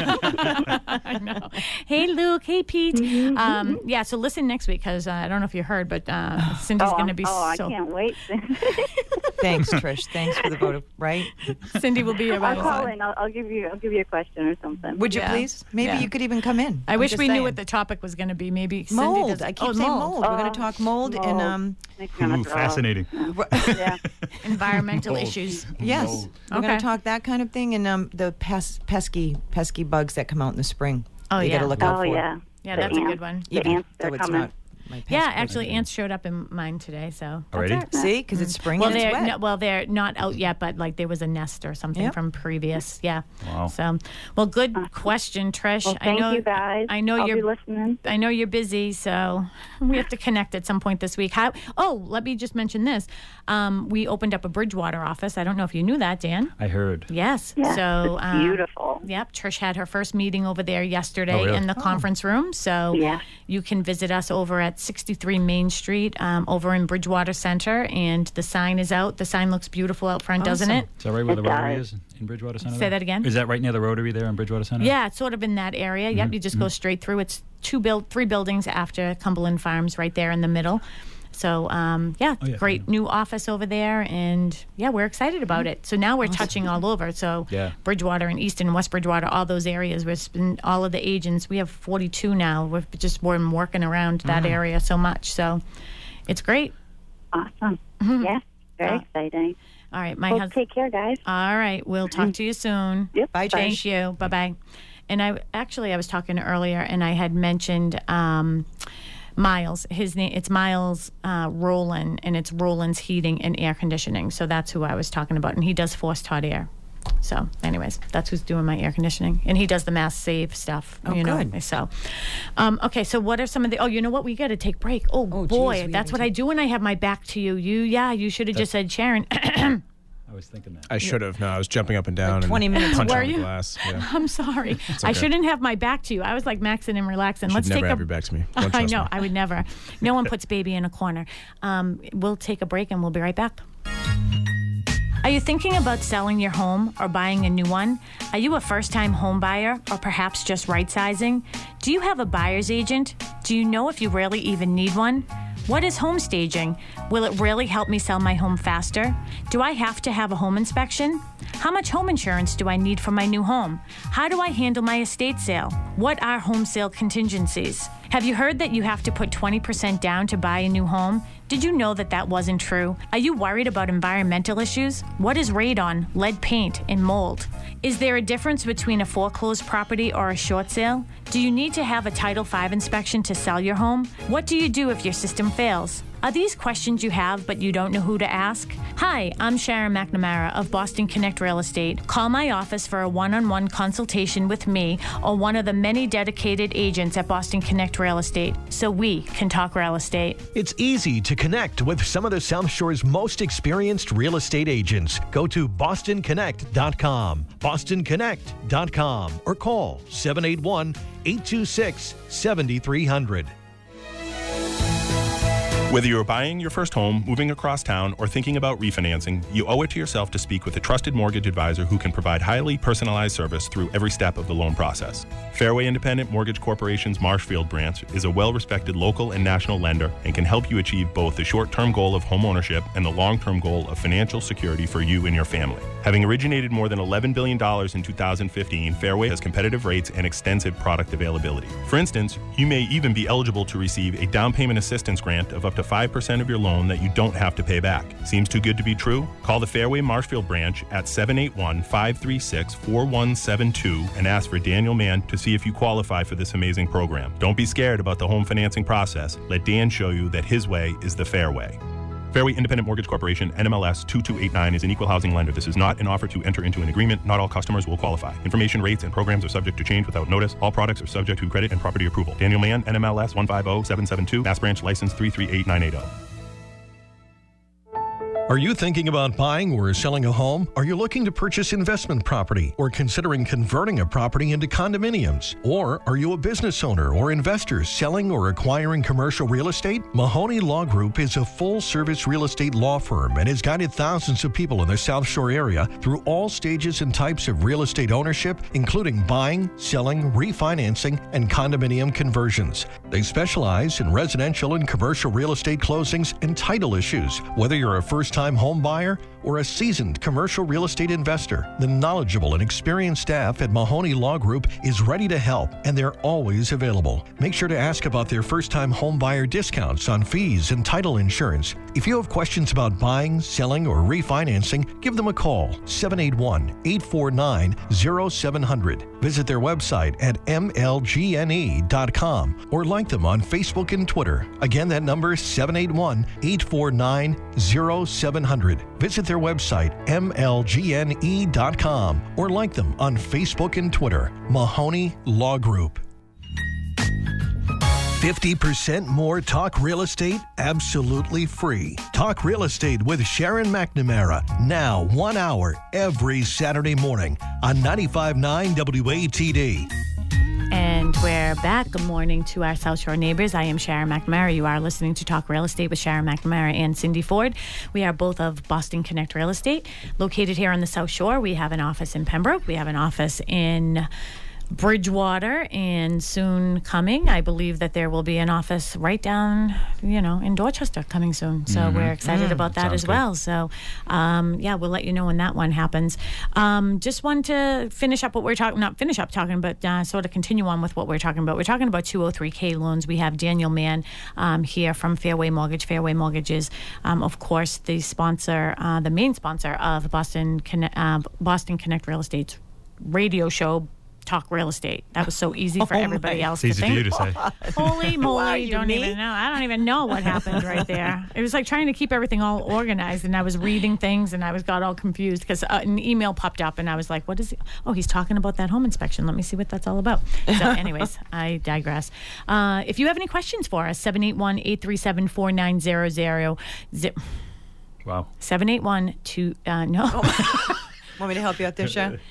Speaker 2: I know. Hey, Luke. Hey, Pete. Yeah, so listen next week because I don't know if you heard, but Cindy's going to be
Speaker 6: I
Speaker 2: so.
Speaker 6: can't wait.
Speaker 4: Thanks, Trish. Thanks for the vote of right.
Speaker 2: Cindy will be your
Speaker 6: I'll call
Speaker 2: side.
Speaker 6: in. I'll give you a question or something.
Speaker 4: Would you
Speaker 2: Yeah.
Speaker 4: please? Maybe
Speaker 2: Yeah.
Speaker 4: you could even come in.
Speaker 2: I
Speaker 4: I'm
Speaker 2: wish
Speaker 4: just
Speaker 2: we knew
Speaker 4: saying.
Speaker 2: what the topic was going to be. Maybe Cindy
Speaker 4: mold.
Speaker 2: does.
Speaker 4: I keep saying mold. We're going to talk mold, and
Speaker 6: Makes me wanna
Speaker 3: Ooh,
Speaker 6: throw
Speaker 3: fascinating.
Speaker 6: Yeah.
Speaker 2: environmental issues.
Speaker 4: yes, we're going
Speaker 2: Okay.
Speaker 4: to talk that kind of thing, and the pesky bugs that come out in the spring.
Speaker 2: Oh,
Speaker 4: you
Speaker 2: yeah.
Speaker 4: got to look out
Speaker 6: Oh,
Speaker 4: for.
Speaker 6: yeah.
Speaker 2: Yeah,
Speaker 6: The
Speaker 2: that's a
Speaker 6: ants.
Speaker 2: good one.
Speaker 6: The ants,
Speaker 4: though
Speaker 6: they're
Speaker 4: it's
Speaker 6: coming.
Speaker 4: not my pest
Speaker 2: Yeah,
Speaker 4: bug.
Speaker 2: actually, ants showed up in mine today. So that's
Speaker 3: Already?
Speaker 2: it.
Speaker 4: See, because it's spring
Speaker 2: Well,
Speaker 4: and it's wet.
Speaker 2: they're not out yet, but like there was a nest or something
Speaker 4: Yep.
Speaker 2: from previous. Yeah.
Speaker 3: Wow.
Speaker 2: So, well, good question, Trish.
Speaker 6: Well, thank you guys.
Speaker 2: I know
Speaker 6: I'll
Speaker 2: you're
Speaker 6: be listening.
Speaker 2: I know you're busy, so we have to connect at some point this week. Let me just mention this. We opened up a Bridgewater office. I don't know if you knew that, Dan.
Speaker 3: I heard.
Speaker 2: Yes.
Speaker 6: Yeah,
Speaker 2: So
Speaker 6: it's beautiful.
Speaker 2: Yep. Trish had her first meeting over there yesterday
Speaker 3: Oh, really?
Speaker 2: in the conference room. So
Speaker 6: Yeah.
Speaker 2: you can visit us over at 63 Main Street, over in Bridgewater Center, and the sign is out. The sign looks beautiful out front, doesn't it?
Speaker 3: Is that right where the
Speaker 6: It
Speaker 3: Rotary
Speaker 6: does.
Speaker 3: is in Bridgewater Center?
Speaker 2: Say
Speaker 3: there?
Speaker 2: that again?
Speaker 3: Is that right near the Rotary there in Bridgewater Center?
Speaker 2: Yeah, it's sort of in that area. Yep, you just go straight through. It's three buildings after Cumberland Farms, right there in the middle. So,
Speaker 3: yeah,
Speaker 2: great new office over there, and yeah, we're excited about it. So now we're touching all over. So,
Speaker 3: Yeah.
Speaker 2: Bridgewater and East and West Bridgewater, all those areas. We've been all of the agents. We have 42 now. We've just been working around that area so much. So, it's great.
Speaker 6: Awesome.
Speaker 2: Mm-hmm.
Speaker 6: Yeah. Very exciting.
Speaker 2: All right, my
Speaker 6: Well,
Speaker 2: husband.
Speaker 6: take care, guys.
Speaker 2: All right, we'll talk to you soon.
Speaker 6: Yep.
Speaker 4: Bye,
Speaker 2: Thank
Speaker 4: Trish.
Speaker 2: you. Bye bye. And I was talking earlier, and I had mentioned Miles. His name, it's Miles Rowland, and it's Rowland's Heating and Air Conditioning. So that's who I was talking about, and he does forced hot air. So, anyways, that's who's doing my air conditioning, and he does the Mass Save stuff.
Speaker 4: Oh,
Speaker 2: you know.
Speaker 4: good.
Speaker 2: So, okay. So, what are some of the? Oh, you know what? We got to take break. Oh,
Speaker 4: geez,
Speaker 2: boy,
Speaker 4: we
Speaker 2: that's
Speaker 4: haven't
Speaker 2: what I do when I have my back to you. You should have just said, Sharon.
Speaker 3: I was thinking that.
Speaker 5: I should have. No, I was jumping up and down.
Speaker 4: 20
Speaker 5: and
Speaker 4: minutes.
Speaker 5: punching
Speaker 2: Were
Speaker 5: on the
Speaker 2: you?
Speaker 5: glass. Yeah.
Speaker 2: I'm sorry. I
Speaker 5: okay.
Speaker 2: shouldn't have my back to you. I was like maxing and relaxing.
Speaker 5: Should
Speaker 2: Let's
Speaker 5: never
Speaker 2: take
Speaker 5: have
Speaker 2: a.
Speaker 5: your back to me. Don't
Speaker 2: I
Speaker 5: trust
Speaker 2: know.
Speaker 5: me.
Speaker 2: I would never. No one puts baby in a corner. We'll take a break and we'll be right back. Are you thinking about selling your home or buying a new one? Are you a first-time home buyer or perhaps just right-sizing? Do you have a buyer's agent? Do you know if you really even need one? What is home staging? Will it really help me sell my home faster? Do I have to have a home inspection? How much home insurance do I need for my new home? How do I handle my estate sale? What are home sale contingencies? Have you heard that you have to put 20% down to buy a new home? Did you know that that wasn't true? Are you worried about environmental issues? What is radon, lead paint, and mold? Is there a difference between a foreclosed property or a short sale? Do you need to have a Title V inspection to sell your home? What do you do if your system fails? Are these questions you have but you don't know who to ask? Hi, I'm Sharon McNamara of Boston Connect Real Estate. Call my office for a one-on-one consultation with me or one of the many dedicated agents at Boston Connect Real Estate so we can talk real estate.
Speaker 1: It's easy to connect with some of the South Shore's most experienced real estate agents. Go to bostonconnect.com, bostonconnect.com, or call 781-826-7300.
Speaker 7: Whether you're buying your first home, moving across town, or thinking about refinancing, you owe it to yourself to speak with a trusted mortgage advisor who can provide highly personalized service through every step of the loan process. Fairway Independent Mortgage Corporation's Marshfield branch is a well-respected local and national lender and can help you achieve both the short-term goal of home ownership and the long-term goal of financial security for you and your family. Having originated more than $11 billion in 2015, Fairway has competitive rates and extensive product availability. For instance, you may even be eligible to receive a down payment assistance grant of up to 5% of your loan that you don't have to pay back. Seems too good to be true? Call the Fairway Marshfield branch at 781-536-4172 and ask for Daniel Mann to see if you qualify for this amazing program. Don't be scared about the home financing process. Let Dan show you that his way is the fair way. Fairway Independent Mortgage Corporation, NMLS 2289, is an equal housing lender. This is not an offer to enter into an agreement. Not all customers will qualify. Information, rates, and programs are subject to change without notice. All products are subject to credit and property approval. Daniel Mann, NMLS 150772, Mass Branch License 338980.
Speaker 1: Are you thinking about buying or selling a home? Are you looking to purchase investment property or considering converting a property into condominiums? Or are you a business owner or investor selling or acquiring commercial real estate? Mahoney Law Group is a full-service real estate law firm and has guided thousands of people in the South Shore area through all stages and types of real estate ownership, including buying, selling, refinancing, and condominium conversions. They specialize in residential and commercial real estate closings and title issues. Whether you're a first-time home buyer or a seasoned commercial real estate investor, the knowledgeable and experienced staff at Mahoney Law Group is ready to help, and they're always available. Make sure to ask about their first-time home buyer discounts on fees and title insurance. If you have questions about buying, selling, or refinancing, give them a call, 781-849-0700. Visit their website at mlgne.com or like them on Facebook and Twitter. Again, that number is 781-849-0700. Visit their website, mlgne.com, or like them on Facebook and Twitter. Mahoney Law Group. 50% more Talk Real Estate absolutely free. Talk Real Estate with Sharon McNamara. Now, 1 hour every Saturday morning on 95.9 WATD.
Speaker 2: And we're back. Good morning to our South Shore neighbors. I am Sharon McNamara. You are listening to Talk Real Estate with Sharon McNamara and Cindy Ford. We are both of Boston Connect Real Estate, located here on the South Shore. We have an office in Pembroke. We have an office in Bridgewater, and soon coming, I believe that there will be an office right down, in Dorchester coming soon. So we're excited about that as well. So, we'll let you know when that one happens. Just want to finish up what we're talking, not finish up talking, but sort of continue on with what we're talking about. We're talking about 203K loans. We have Daniel Mann here from Fairway Mortgage. Fairway Mortgage is, of course, the sponsor, the main sponsor of Boston Connect Real Estate's radio show, Talk Real Estate. That was so easy for everybody else to think.
Speaker 3: It's easy for you to say.
Speaker 2: Holy moly, you don't even know. I don't even know what happened right there. It was like trying to keep everything all organized, and I was reading things, and I got all confused because an email popped up, and I was like, what is he? Oh, he's talking about that home inspection. Let me see what that's all about. So anyways, I digress. If you have any questions for us, 781-837-4900.
Speaker 3: Wow.
Speaker 2: 781-2... no.
Speaker 4: Want me to help you out there, Sharon?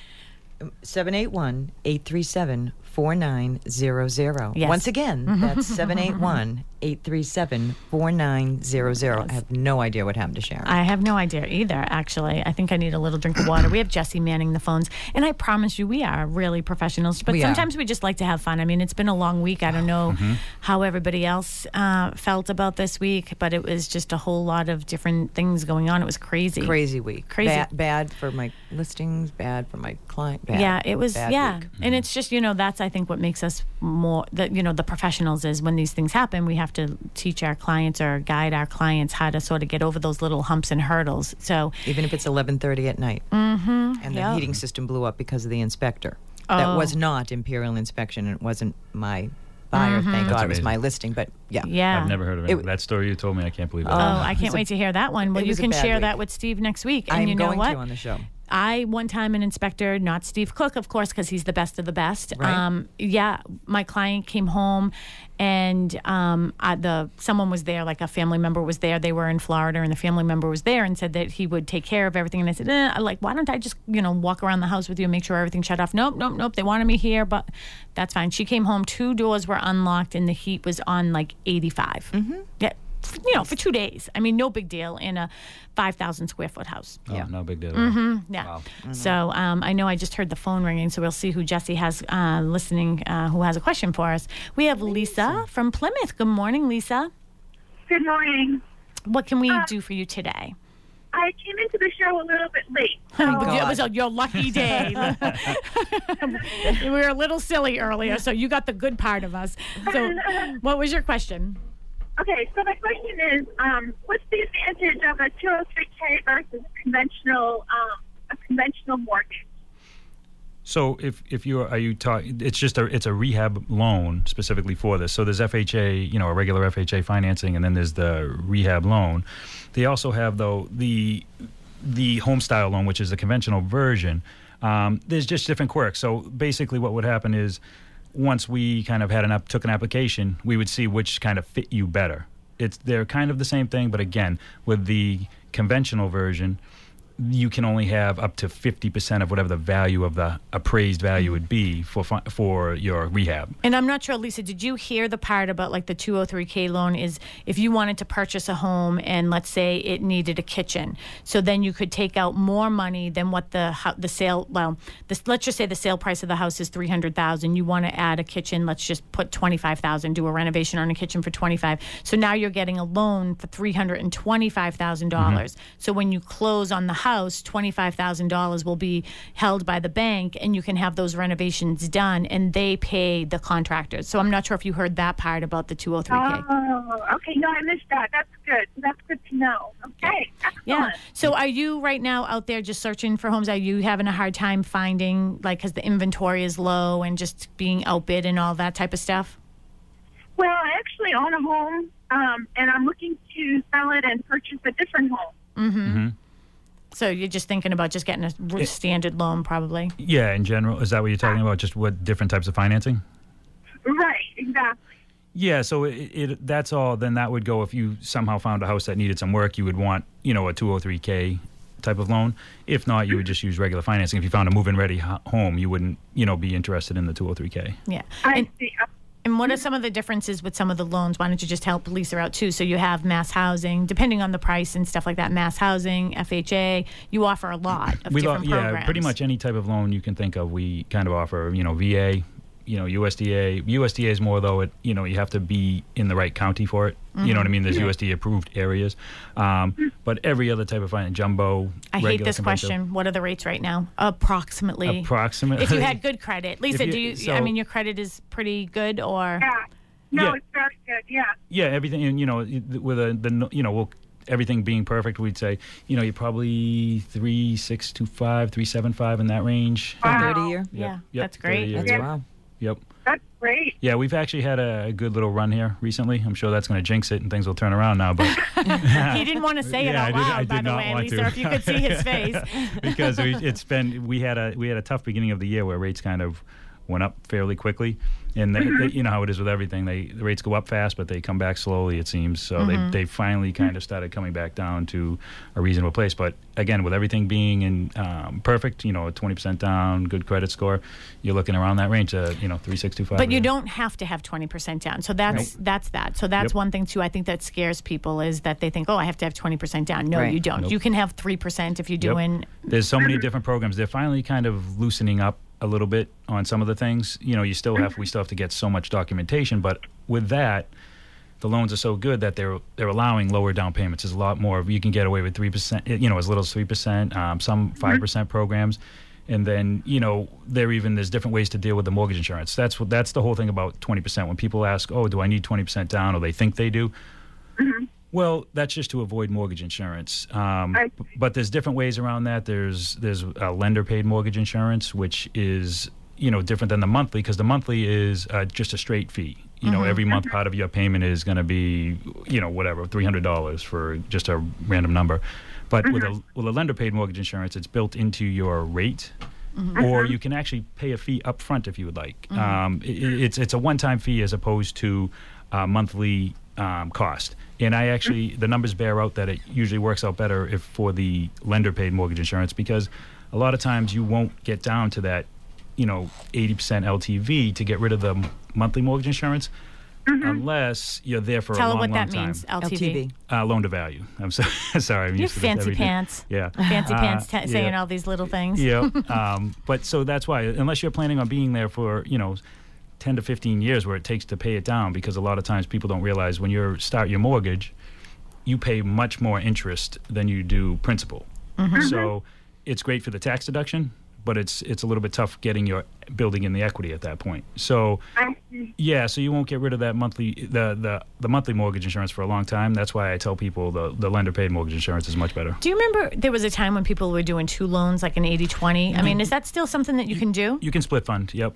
Speaker 4: 781-837-4900. Yes. Once again, that's 1-837-4900. I have no idea what happened to Sharon.
Speaker 2: I have no idea either, actually. I think I need a little drink of water. We have Jesse manning the phones. And I promise you, we are really professionals. But sometimes we just like to have fun. I mean, it's been a long week. I don't know how everybody else felt about this week, but it was just a whole lot of different things going on. It was crazy.
Speaker 4: Crazy week.
Speaker 2: Crazy.
Speaker 4: Bad for my listings, bad for my client.
Speaker 2: Yeah, it was,
Speaker 4: bad week.
Speaker 2: And it's just, that's, I think, what makes us more, the professionals is when these things happen, we have to teach our clients or guide our clients how to sort of get over those little humps and hurdles. So
Speaker 4: even if it's 11:30 at night, and the heating system blew up because of the inspector. That was not Imperial Inspection, and it wasn't my buyer. Thank God, it was my listing. But
Speaker 3: I've never heard of it. That story you told me, I can't believe it.
Speaker 2: I can't wait to hear that one. Well, you can share that with Steve next week. And
Speaker 4: I'm
Speaker 2: you know
Speaker 4: going
Speaker 2: what?
Speaker 4: to on the show.
Speaker 2: One time an inspector, not Steve Cook, of course, because he's the best of the best.
Speaker 4: Right.
Speaker 2: My client came home, and someone was there, like a family member was there. They were in Florida, and the family member was there and said that he would take care of everything. And I said, why don't I just, walk around the house with you and make sure everything's shut off? Nope. They wanted me here, but that's fine. She came home, 2 doors were unlocked, and the heat was on like 85. Yeah. For 2 days. I mean, no big deal in a 5,000 square foot house.
Speaker 3: Oh, no big deal.
Speaker 2: Yeah.
Speaker 3: Wow.
Speaker 2: So I know I just heard the phone ringing, so we'll see who Jesse has listening who has a question for us. We have Lisa from Plymouth. Good morning, Lisa.
Speaker 8: Good morning.
Speaker 2: What can we do for you today?
Speaker 8: I came into the show a little bit late.
Speaker 2: It was your lucky day. We were a little silly earlier, so you got the good part of us. So what was your question?
Speaker 8: Okay, so my question is, what's the advantage of a 203K versus a conventional mortgage?
Speaker 3: So if you talking, it's a rehab loan specifically for this. So there's FHA, a regular FHA financing, and then there's the rehab loan. They also have the home style loan, which is the conventional version. There's just different quirks. So basically, what would happen is, once we kind of took an application, we would see which kind of fit you better. They're kind of the same thing, but again, with the conventional version, you can only have up to 50% of whatever the value of the appraised value would be for your rehab.
Speaker 2: And I'm not sure, Lisa, did you hear the part about like the 203K loan is if you wanted to purchase a home and let's say it needed a kitchen, so then you could take out more money than what let's just say the sale price of the house is $300,000. You want to add a kitchen, let's just put $25,000, do a renovation on a kitchen for $25,000. So now you're getting a loan for $325,000. So when you close on the house, $25,000 will be held by the bank, and you can have those renovations done, and they pay the contractors. So I'm not sure if you heard that part about the 203K.
Speaker 8: Oh, okay. No, I missed that. That's good. That's good to know. Okay. Excellent.
Speaker 2: Yeah. So are you right now out there just searching for homes? Are you having a hard time finding, because the inventory is low and just being outbid and all that type of stuff?
Speaker 8: Well, I actually own a home, and I'm looking to sell it and purchase a different home.
Speaker 2: So you're just thinking about just getting a standard loan, probably?
Speaker 3: Yeah, in general. Is that what you're talking about? Just what different types of financing?
Speaker 8: Right, exactly.
Speaker 3: Yeah, so that's all. Then that would go if you somehow found a house that needed some work, you would want, a 203K type of loan. If not, you would just use regular financing. If you found a move-in ready home, you wouldn't, be interested in the 203K.
Speaker 2: Yeah.
Speaker 8: I see.
Speaker 2: And what are some of the differences with some of the loans? Why don't you just help Lisa out too? So you have mass housing, depending on the price and stuff like that. Mass housing, FHA. You offer a lot of different programs.
Speaker 3: Yeah, pretty much any type of loan you can think of. We kind of offer, VA, USDA. USDA is more though. You have to be in the right county for it. You know what I mean? There's USDA approved areas, but every other type of finance, jumbo.
Speaker 2: I hate this question. What are the rates right now? Approximately. If you had good credit, Lisa, your credit is pretty good, or?
Speaker 8: Yeah. No, it's very good. Yeah.
Speaker 3: Yeah, everything, and with everything being perfect, we'd say, you're probably 3.625, 3.75 in that range.
Speaker 8: Wow.
Speaker 4: 30 year.
Speaker 2: Yeah, that's great.
Speaker 4: That's wow.
Speaker 3: Yep.
Speaker 8: That's great.
Speaker 3: Yeah, we've actually had a good little run here recently. I'm sure that's going to jinx it and things will turn around now. But
Speaker 2: he didn't want to say it out loud, by the way, Lisa. If you could see his face,
Speaker 3: because we had a tough beginning of the year where rates kind of went up fairly quickly. And they, you know how it is with everything. The rates go up fast, but they come back slowly, it seems. So they finally kind of started coming back down to a reasonable place. But again, with everything being in perfect, you know, a 20% down, good credit score, you're looking around that range, 3.625.
Speaker 2: But you don't have to have 20% down. So that's that. So that's one thing too. I think that scares people is that they think, oh, I have to have 20% down. No, you don't.
Speaker 3: Nope.
Speaker 2: You can have 3% if you're doing.
Speaker 3: There's so many different programs. They're finally kind of loosening up a little bit on some of the things. You know, we still have to get so much documentation, but with that, the loans are so good that they're allowing lower down payments. There's a lot more. You can get away with 3%, you know, as little as 3%, some 5% programs. And then, you know, there's different ways to deal with the mortgage insurance. That's the whole thing about 20%. When people ask, oh, do I need 20% down, or they think they do, well, that's just to avoid mortgage insurance. But there's different ways around that. There's a lender-paid mortgage insurance, which is, you know, different than the monthly, because the monthly is just a straight fee. You know, every month part of your payment is going to be, you know, whatever, $300 for just a random number. But with a lender-paid mortgage insurance, it's built into your rate. Or you can actually pay a fee up front if you would like. It's a one-time fee as opposed to monthly cost. And the numbers bear out that it usually works out better for the lender-paid mortgage insurance, because a lot of times you won't get down to that, you know, 80% LTV to get rid of the monthly mortgage insurance unless you're there for a long, long time.
Speaker 2: Tell her what that means, LTV.
Speaker 3: Loan to value. I'm sorry. I'm
Speaker 2: you
Speaker 3: used to
Speaker 2: fancy pants.
Speaker 3: Yeah.
Speaker 2: Fancy pants saying all these little things.
Speaker 3: Yeah. But so that's why, unless you're planning on being there for, you know, 10 to 15 years where it takes to pay it down, because a lot of times people don't realize when you start your mortgage, you pay much more interest than you do principal. So it's great for the tax deduction, but it's a little bit tough building in the equity at that point. So so you won't get rid of that monthly the monthly mortgage insurance for a long time. That's why I tell people the lender paid mortgage insurance is much better. Do
Speaker 2: you remember there was a time when people were doing 2 loans, like an 80-20? I mean, is that still something that you can do?
Speaker 3: You can split fund. Yep.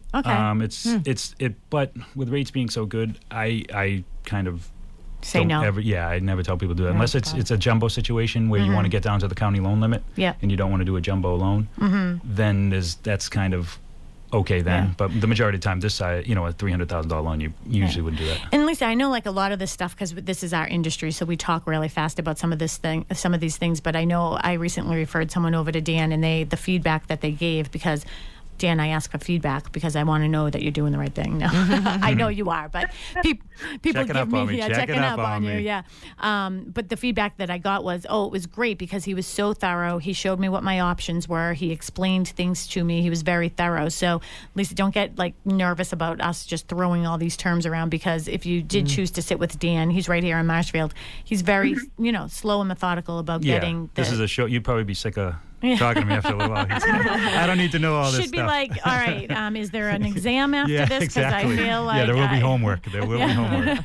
Speaker 2: Okay.
Speaker 3: But with rates being so good, I kind of
Speaker 2: say no.
Speaker 3: I never tell people to do that unless it's a jumbo situation where you want to get down to the county loan limit, and you don't want to do a jumbo loan. Then that's kind of okay then. Yeah. But the majority of the time, this side, you know, a $300,000 loan, you usually wouldn't do that.
Speaker 2: And Lisa, I know like a lot of this stuff, because this is our industry, so we talk really fast about some of these things. But I know I recently referred someone over to Dan, and the feedback that they gave, because Dan, I ask for feedback because I want to know that you're doing the right thing. No, I know you are, but people give me checking up on you. Yeah, but the feedback that I got was, it was great because he was so thorough. He showed me what my options were. He explained things to me. He was very thorough. So, Lisa, don't get like nervous about us just throwing all these terms around, because if you did choose to sit with Dan, he's right here in Marshfield. He's very, slow and methodical about getting.
Speaker 3: This is a show. You'd probably be sick of talking to me after a little while. I don't need to know all this stuff.
Speaker 2: Should be like, all right, is there an exam after this? Because
Speaker 3: exactly.
Speaker 2: I feel like...
Speaker 3: there will be homework. There will be homework.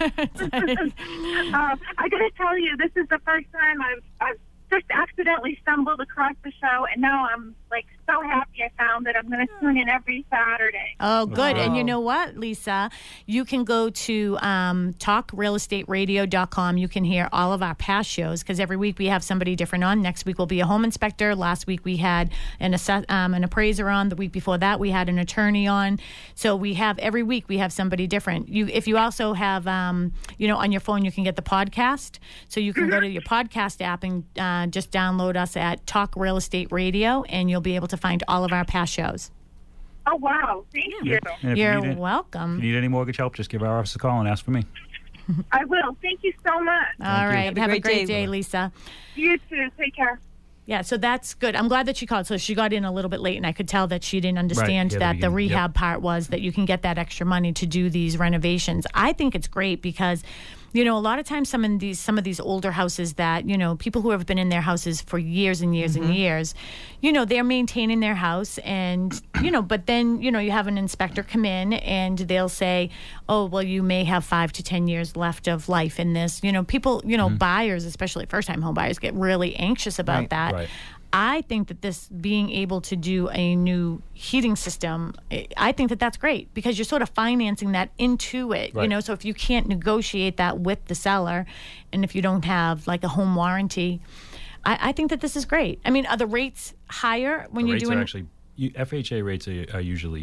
Speaker 8: I got to tell you, this is the first time I've just accidentally stumbled across the show, and now I'm like so happy I found it. I'm going to tune in every Saturday.
Speaker 2: Oh, good. Wow. And you know what, Lisa? You can go to talkrealestateradio.com. You can hear all of our past shows, because every week we have somebody different on. Next week will be a home inspector. Last week we had an appraiser on. The week before that we had an attorney on. So we have every week we have somebody different. If you also have, on your phone, you can get the podcast. So you can go to your podcast app and just download us at Talk Real Estate Radio, and you'll be able to find all of our past shows.
Speaker 8: Oh, wow. Thank you.
Speaker 2: You're welcome.
Speaker 3: If you need any mortgage help, just give our office a call and ask for me.
Speaker 8: I will. Thank you so much.
Speaker 2: All right. Have a great day, Lisa.
Speaker 8: You too. Take care.
Speaker 2: Yeah, so that's good. I'm glad that she called. So she got in a little bit late, and I could tell that she didn't understand that the rehab part was that you can get that extra money to do these renovations. I think it's great because, a lot of times some of these older houses that, people who have been in their houses for years and years and years, they're maintaining their house, and, but then, you have an inspector come in and they'll say, oh, well, you may have 5 to 10 years left of life in this. People, buyers, especially first-time home buyers, get really anxious about that. Right. I think that this being able to do a new heating system, I think that that's great because you're sort of financing that into it, so if you can't negotiate that with the seller, and if you don't have like a home warranty, I think that this is great. I mean, are the rates higher when you're doing...
Speaker 3: FHA rates are usually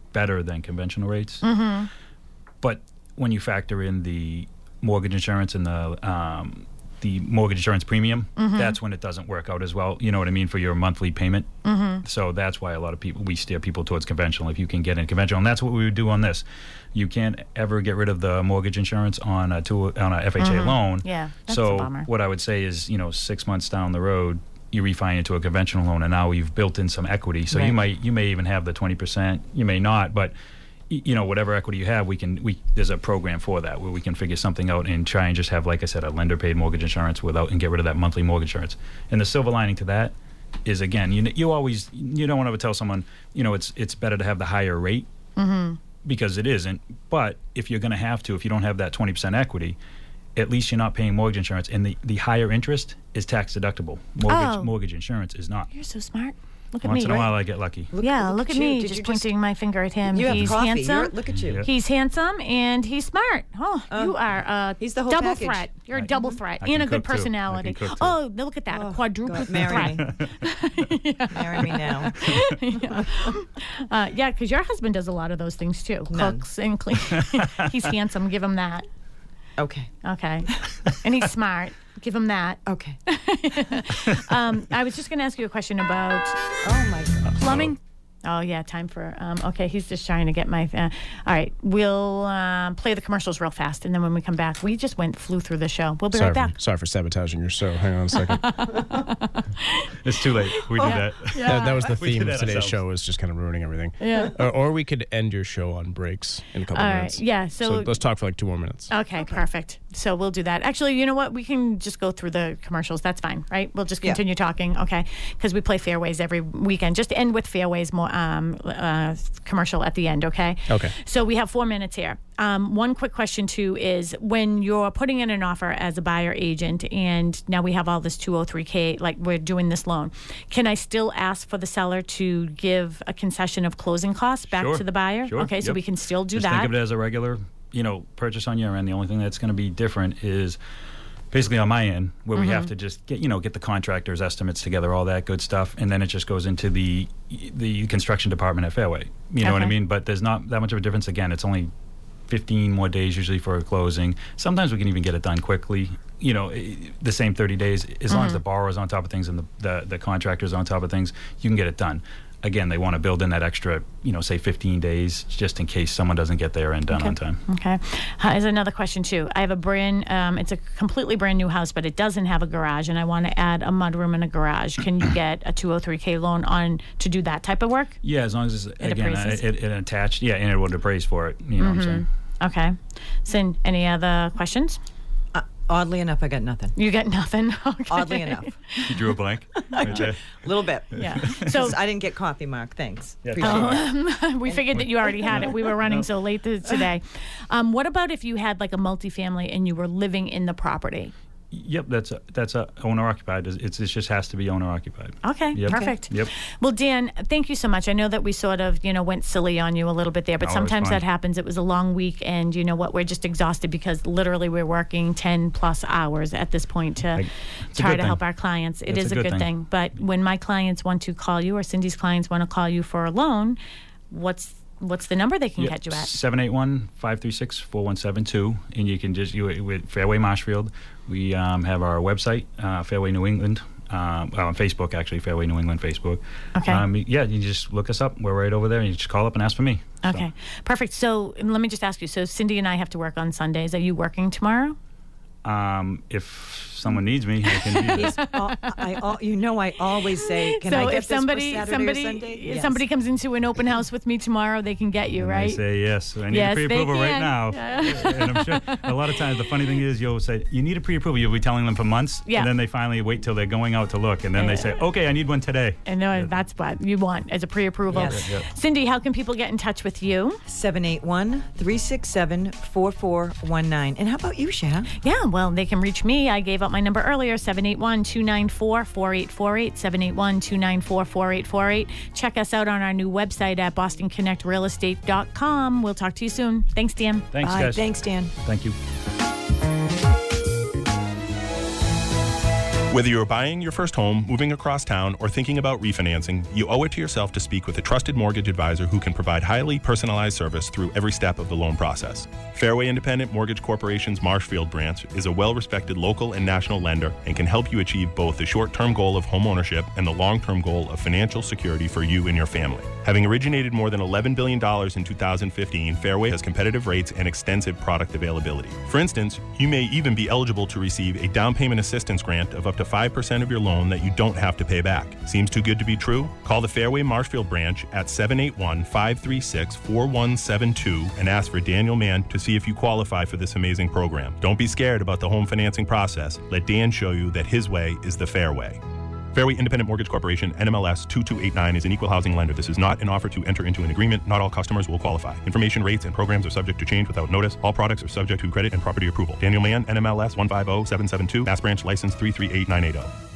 Speaker 3: better than conventional rates.
Speaker 2: Mm-hmm.
Speaker 3: But when you factor in the mortgage insurance and the mortgage insurance premium, that's when it doesn't work out as well. You know what I mean? For your monthly payment. So that's why a lot of people, we steer people towards conventional if you can get in conventional. And that's what we would do on this. You can't ever get rid of the mortgage insurance on a FHA loan.
Speaker 2: Yeah, that's
Speaker 3: so
Speaker 2: a bummer.
Speaker 3: what I would say is, 6 months down the road, you refinance into a conventional loan, and now you've built in some equity. So you may even have the 20%, you may not, but whatever equity you have, there's a program for that where we can figure something out and try and just have, like I said, a lender-paid mortgage insurance and get rid of that monthly mortgage insurance. And the silver lining to that is, again, you don't want to ever tell someone, it's better to have the higher rate because it isn't. But if you're going to have to, if you don't have that 20% equity, at least you're not paying mortgage insurance, and the higher interest is tax deductible. Mortgage insurance is not.
Speaker 2: You're so smart. Look at
Speaker 3: Once
Speaker 2: me.
Speaker 3: in a while, I get lucky.
Speaker 2: Look at me, just pointing my finger at him.
Speaker 4: You have
Speaker 2: He's
Speaker 4: coffee.
Speaker 2: handsome.
Speaker 4: Look at you.
Speaker 3: Yeah.
Speaker 2: He's handsome and he's smart. You are
Speaker 4: he's the whole
Speaker 2: double
Speaker 4: package.
Speaker 2: threat. You're a double threat
Speaker 3: I
Speaker 2: and
Speaker 3: can
Speaker 2: a good
Speaker 3: cook, too.
Speaker 2: personality.
Speaker 3: I can cook, too.
Speaker 2: Oh, look at that. A quadruple
Speaker 4: God,
Speaker 2: threat.
Speaker 4: Marry me now.
Speaker 2: Yeah, because your husband does a lot of those things too.
Speaker 4: None.
Speaker 2: Cooks and clean. He's handsome. Give him that.
Speaker 4: Okay.
Speaker 2: Okay. And he's smart. Give him that.
Speaker 4: Okay.
Speaker 2: I was just going to ask you a question about
Speaker 4: Oh my God.
Speaker 2: plumbing. Oh, yeah, time for, okay, he's just trying to get my, all right, we'll play the commercials real fast, and then when we come back, we just flew through the show. We'll be right back.
Speaker 5: Sorry for sabotaging your show. Hang on a second.
Speaker 3: It's too late. We did that.
Speaker 5: That was the
Speaker 3: We
Speaker 5: theme
Speaker 3: did
Speaker 5: of
Speaker 3: that
Speaker 5: today's
Speaker 3: ourselves.
Speaker 5: show, was just kind of ruining everything.
Speaker 2: Yeah.
Speaker 5: Or we could end your show on breaks in a couple
Speaker 2: All right,
Speaker 5: minutes.
Speaker 2: yeah, so
Speaker 5: let's talk for like 2 more minutes.
Speaker 2: Okay, perfect. So we'll do that. Actually, you know what? We can just go through the commercials. That's fine, right? We'll just continue talking, okay? Because we play Fairways every weekend. Just end with Fairways more commercial at the end, okay?
Speaker 5: Okay.
Speaker 2: So we have 4 minutes here. One quick question, too, is when you're putting in an offer as a buyer agent and now we have all this 203K, like we're doing this loan, can I still ask for the seller to give a concession of closing costs back
Speaker 3: Sure.
Speaker 2: to the buyer?
Speaker 3: Sure.
Speaker 2: Okay, so
Speaker 3: Yep.
Speaker 2: we can still do
Speaker 3: Just
Speaker 2: that.
Speaker 3: think of it as a regular, purchase on your end. The only thing that's going to be different is basically on my end, where we have to just get the contractor's estimates together, all that good stuff, and then it just goes into the construction department at Fairway. You know what I
Speaker 2: Okay.
Speaker 3: mean? But there's not that much of a difference. Again, it's only 15 more days usually for a closing. Sometimes we can even get it done quickly. The same 30 days, as long as the borrower's on top of things and the contractor's on top of things, you can get it done. Again, they want to build in that extra, say 15 days, just in case someone doesn't get there and done on time.
Speaker 2: Okay. Here's another question, too. I have it's a completely brand new house, but it doesn't have a garage, and I want to add a mudroom and a garage. Can you get a 203K loan to do that type of work?
Speaker 3: Yeah, as long as it's, again,
Speaker 2: appraises.
Speaker 3: it attached, and it would appraise for it. You know what I'm saying?
Speaker 2: Okay. So, any other questions?
Speaker 4: Oddly enough, I got nothing.
Speaker 2: You got nothing? Okay.
Speaker 4: Oddly enough.
Speaker 3: You drew a blank? Right there.
Speaker 4: A little bit.
Speaker 2: Yeah. So,
Speaker 4: I didn't get coffee, Mark. Thanks.
Speaker 3: Yeah,
Speaker 4: Appreciate it.
Speaker 2: we figured that you already had it. We were running so late today. What about if you had like a multifamily and you were living in the property?
Speaker 3: Yep, that's a owner occupied. It just has to be owner occupied.
Speaker 2: Okay,
Speaker 3: Yep.
Speaker 2: perfect.
Speaker 3: Yep.
Speaker 2: Well, Dan, thank you so much. I know that we sort of, went silly on you a little bit there, but
Speaker 3: No, it was
Speaker 2: sometimes
Speaker 3: fine.
Speaker 2: that happens. It was a long week, and you know what? We're just exhausted because literally we're working 10 plus hours at this point to
Speaker 3: It's a
Speaker 2: try
Speaker 3: good
Speaker 2: to
Speaker 3: thing.
Speaker 2: help our clients. It
Speaker 3: It's
Speaker 2: is
Speaker 3: a
Speaker 2: a
Speaker 3: good
Speaker 2: good
Speaker 3: thing.
Speaker 2: thing. But when my clients want to call you or Cindy's clients want to call you for a loan, what's the number they can catch you at?
Speaker 3: 781-536-4172, and you can just with Fairway Marshfield. We have our website, Fairway New England, on Facebook actually, Fairway New England Facebook.
Speaker 2: Okay.
Speaker 3: You just look us up. We're right over there, and you just call up and ask for me.
Speaker 2: Okay, perfect. So let me just ask you. So Cindy and I have to work on Sundays. Are you working tomorrow?
Speaker 3: If someone needs me, I can be there.
Speaker 4: I always say, can I get
Speaker 2: if
Speaker 4: this
Speaker 2: somebody
Speaker 4: for Saturday or Sunday? Yes.
Speaker 2: somebody comes into an open house with me tomorrow, they can get you,
Speaker 3: And
Speaker 2: right?
Speaker 3: they say yes. I need
Speaker 2: Yes,
Speaker 3: a
Speaker 2: they
Speaker 3: pre-approval right
Speaker 2: can.
Speaker 3: now. And I'm sure a lot of times the funny thing is you'll say you need a pre-approval. You'll be telling them for months,
Speaker 2: Yeah.
Speaker 3: and then they finally wait till they're going out to look, and then they say, okay, I need one today.
Speaker 2: And no, that's what you want as a pre-approval.
Speaker 4: Yes.
Speaker 3: Yep.
Speaker 2: Cindy, how can people get in touch with you?
Speaker 4: 781-367-4419. And how about you, Shah?
Speaker 2: Yeah, well, they can reach me. I gave out my number earlier, 781-294-4848, 781-294-4848. Check us out on our new website at bostonconnectrealestate.com. We'll talk to you soon. Thanks, Dan.
Speaker 3: Thanks,
Speaker 4: Bye.
Speaker 3: guys.
Speaker 4: Thanks, Dan.
Speaker 3: Thank you.
Speaker 7: Whether you're buying your first home, moving across town, or thinking about refinancing, you owe it to yourself to speak with a trusted mortgage advisor who can provide highly personalized service through every step of the loan process. Fairway Independent Mortgage Corporation's Marshfield branch is a well-respected local and national lender and can help you achieve both the short-term goal of home ownership and the long-term goal of financial security for you and your family. Having originated more than $11 billion in 2015, Fairway has competitive rates and extensive product availability. For instance, you may even be eligible to receive a down payment assistance grant of up to 5% of your loan that you don't have to pay back. Seems too good to be true? Call the Fairway Marshfield branch at 781-536-4172 and ask for Daniel Mann to see if you qualify for this amazing program. Don't be scared about the home financing process. Let Dan show you that his way is the fair way. Fairway Independent Mortgage Corporation, NMLS 2289, is an equal housing lender. This is not an offer to enter into an agreement. Not all customers will qualify. Information, rates, and programs are subject to change without notice. All products are subject to credit and property approval. Daniel Mann, NMLS 150772, Mass Branch License 338980.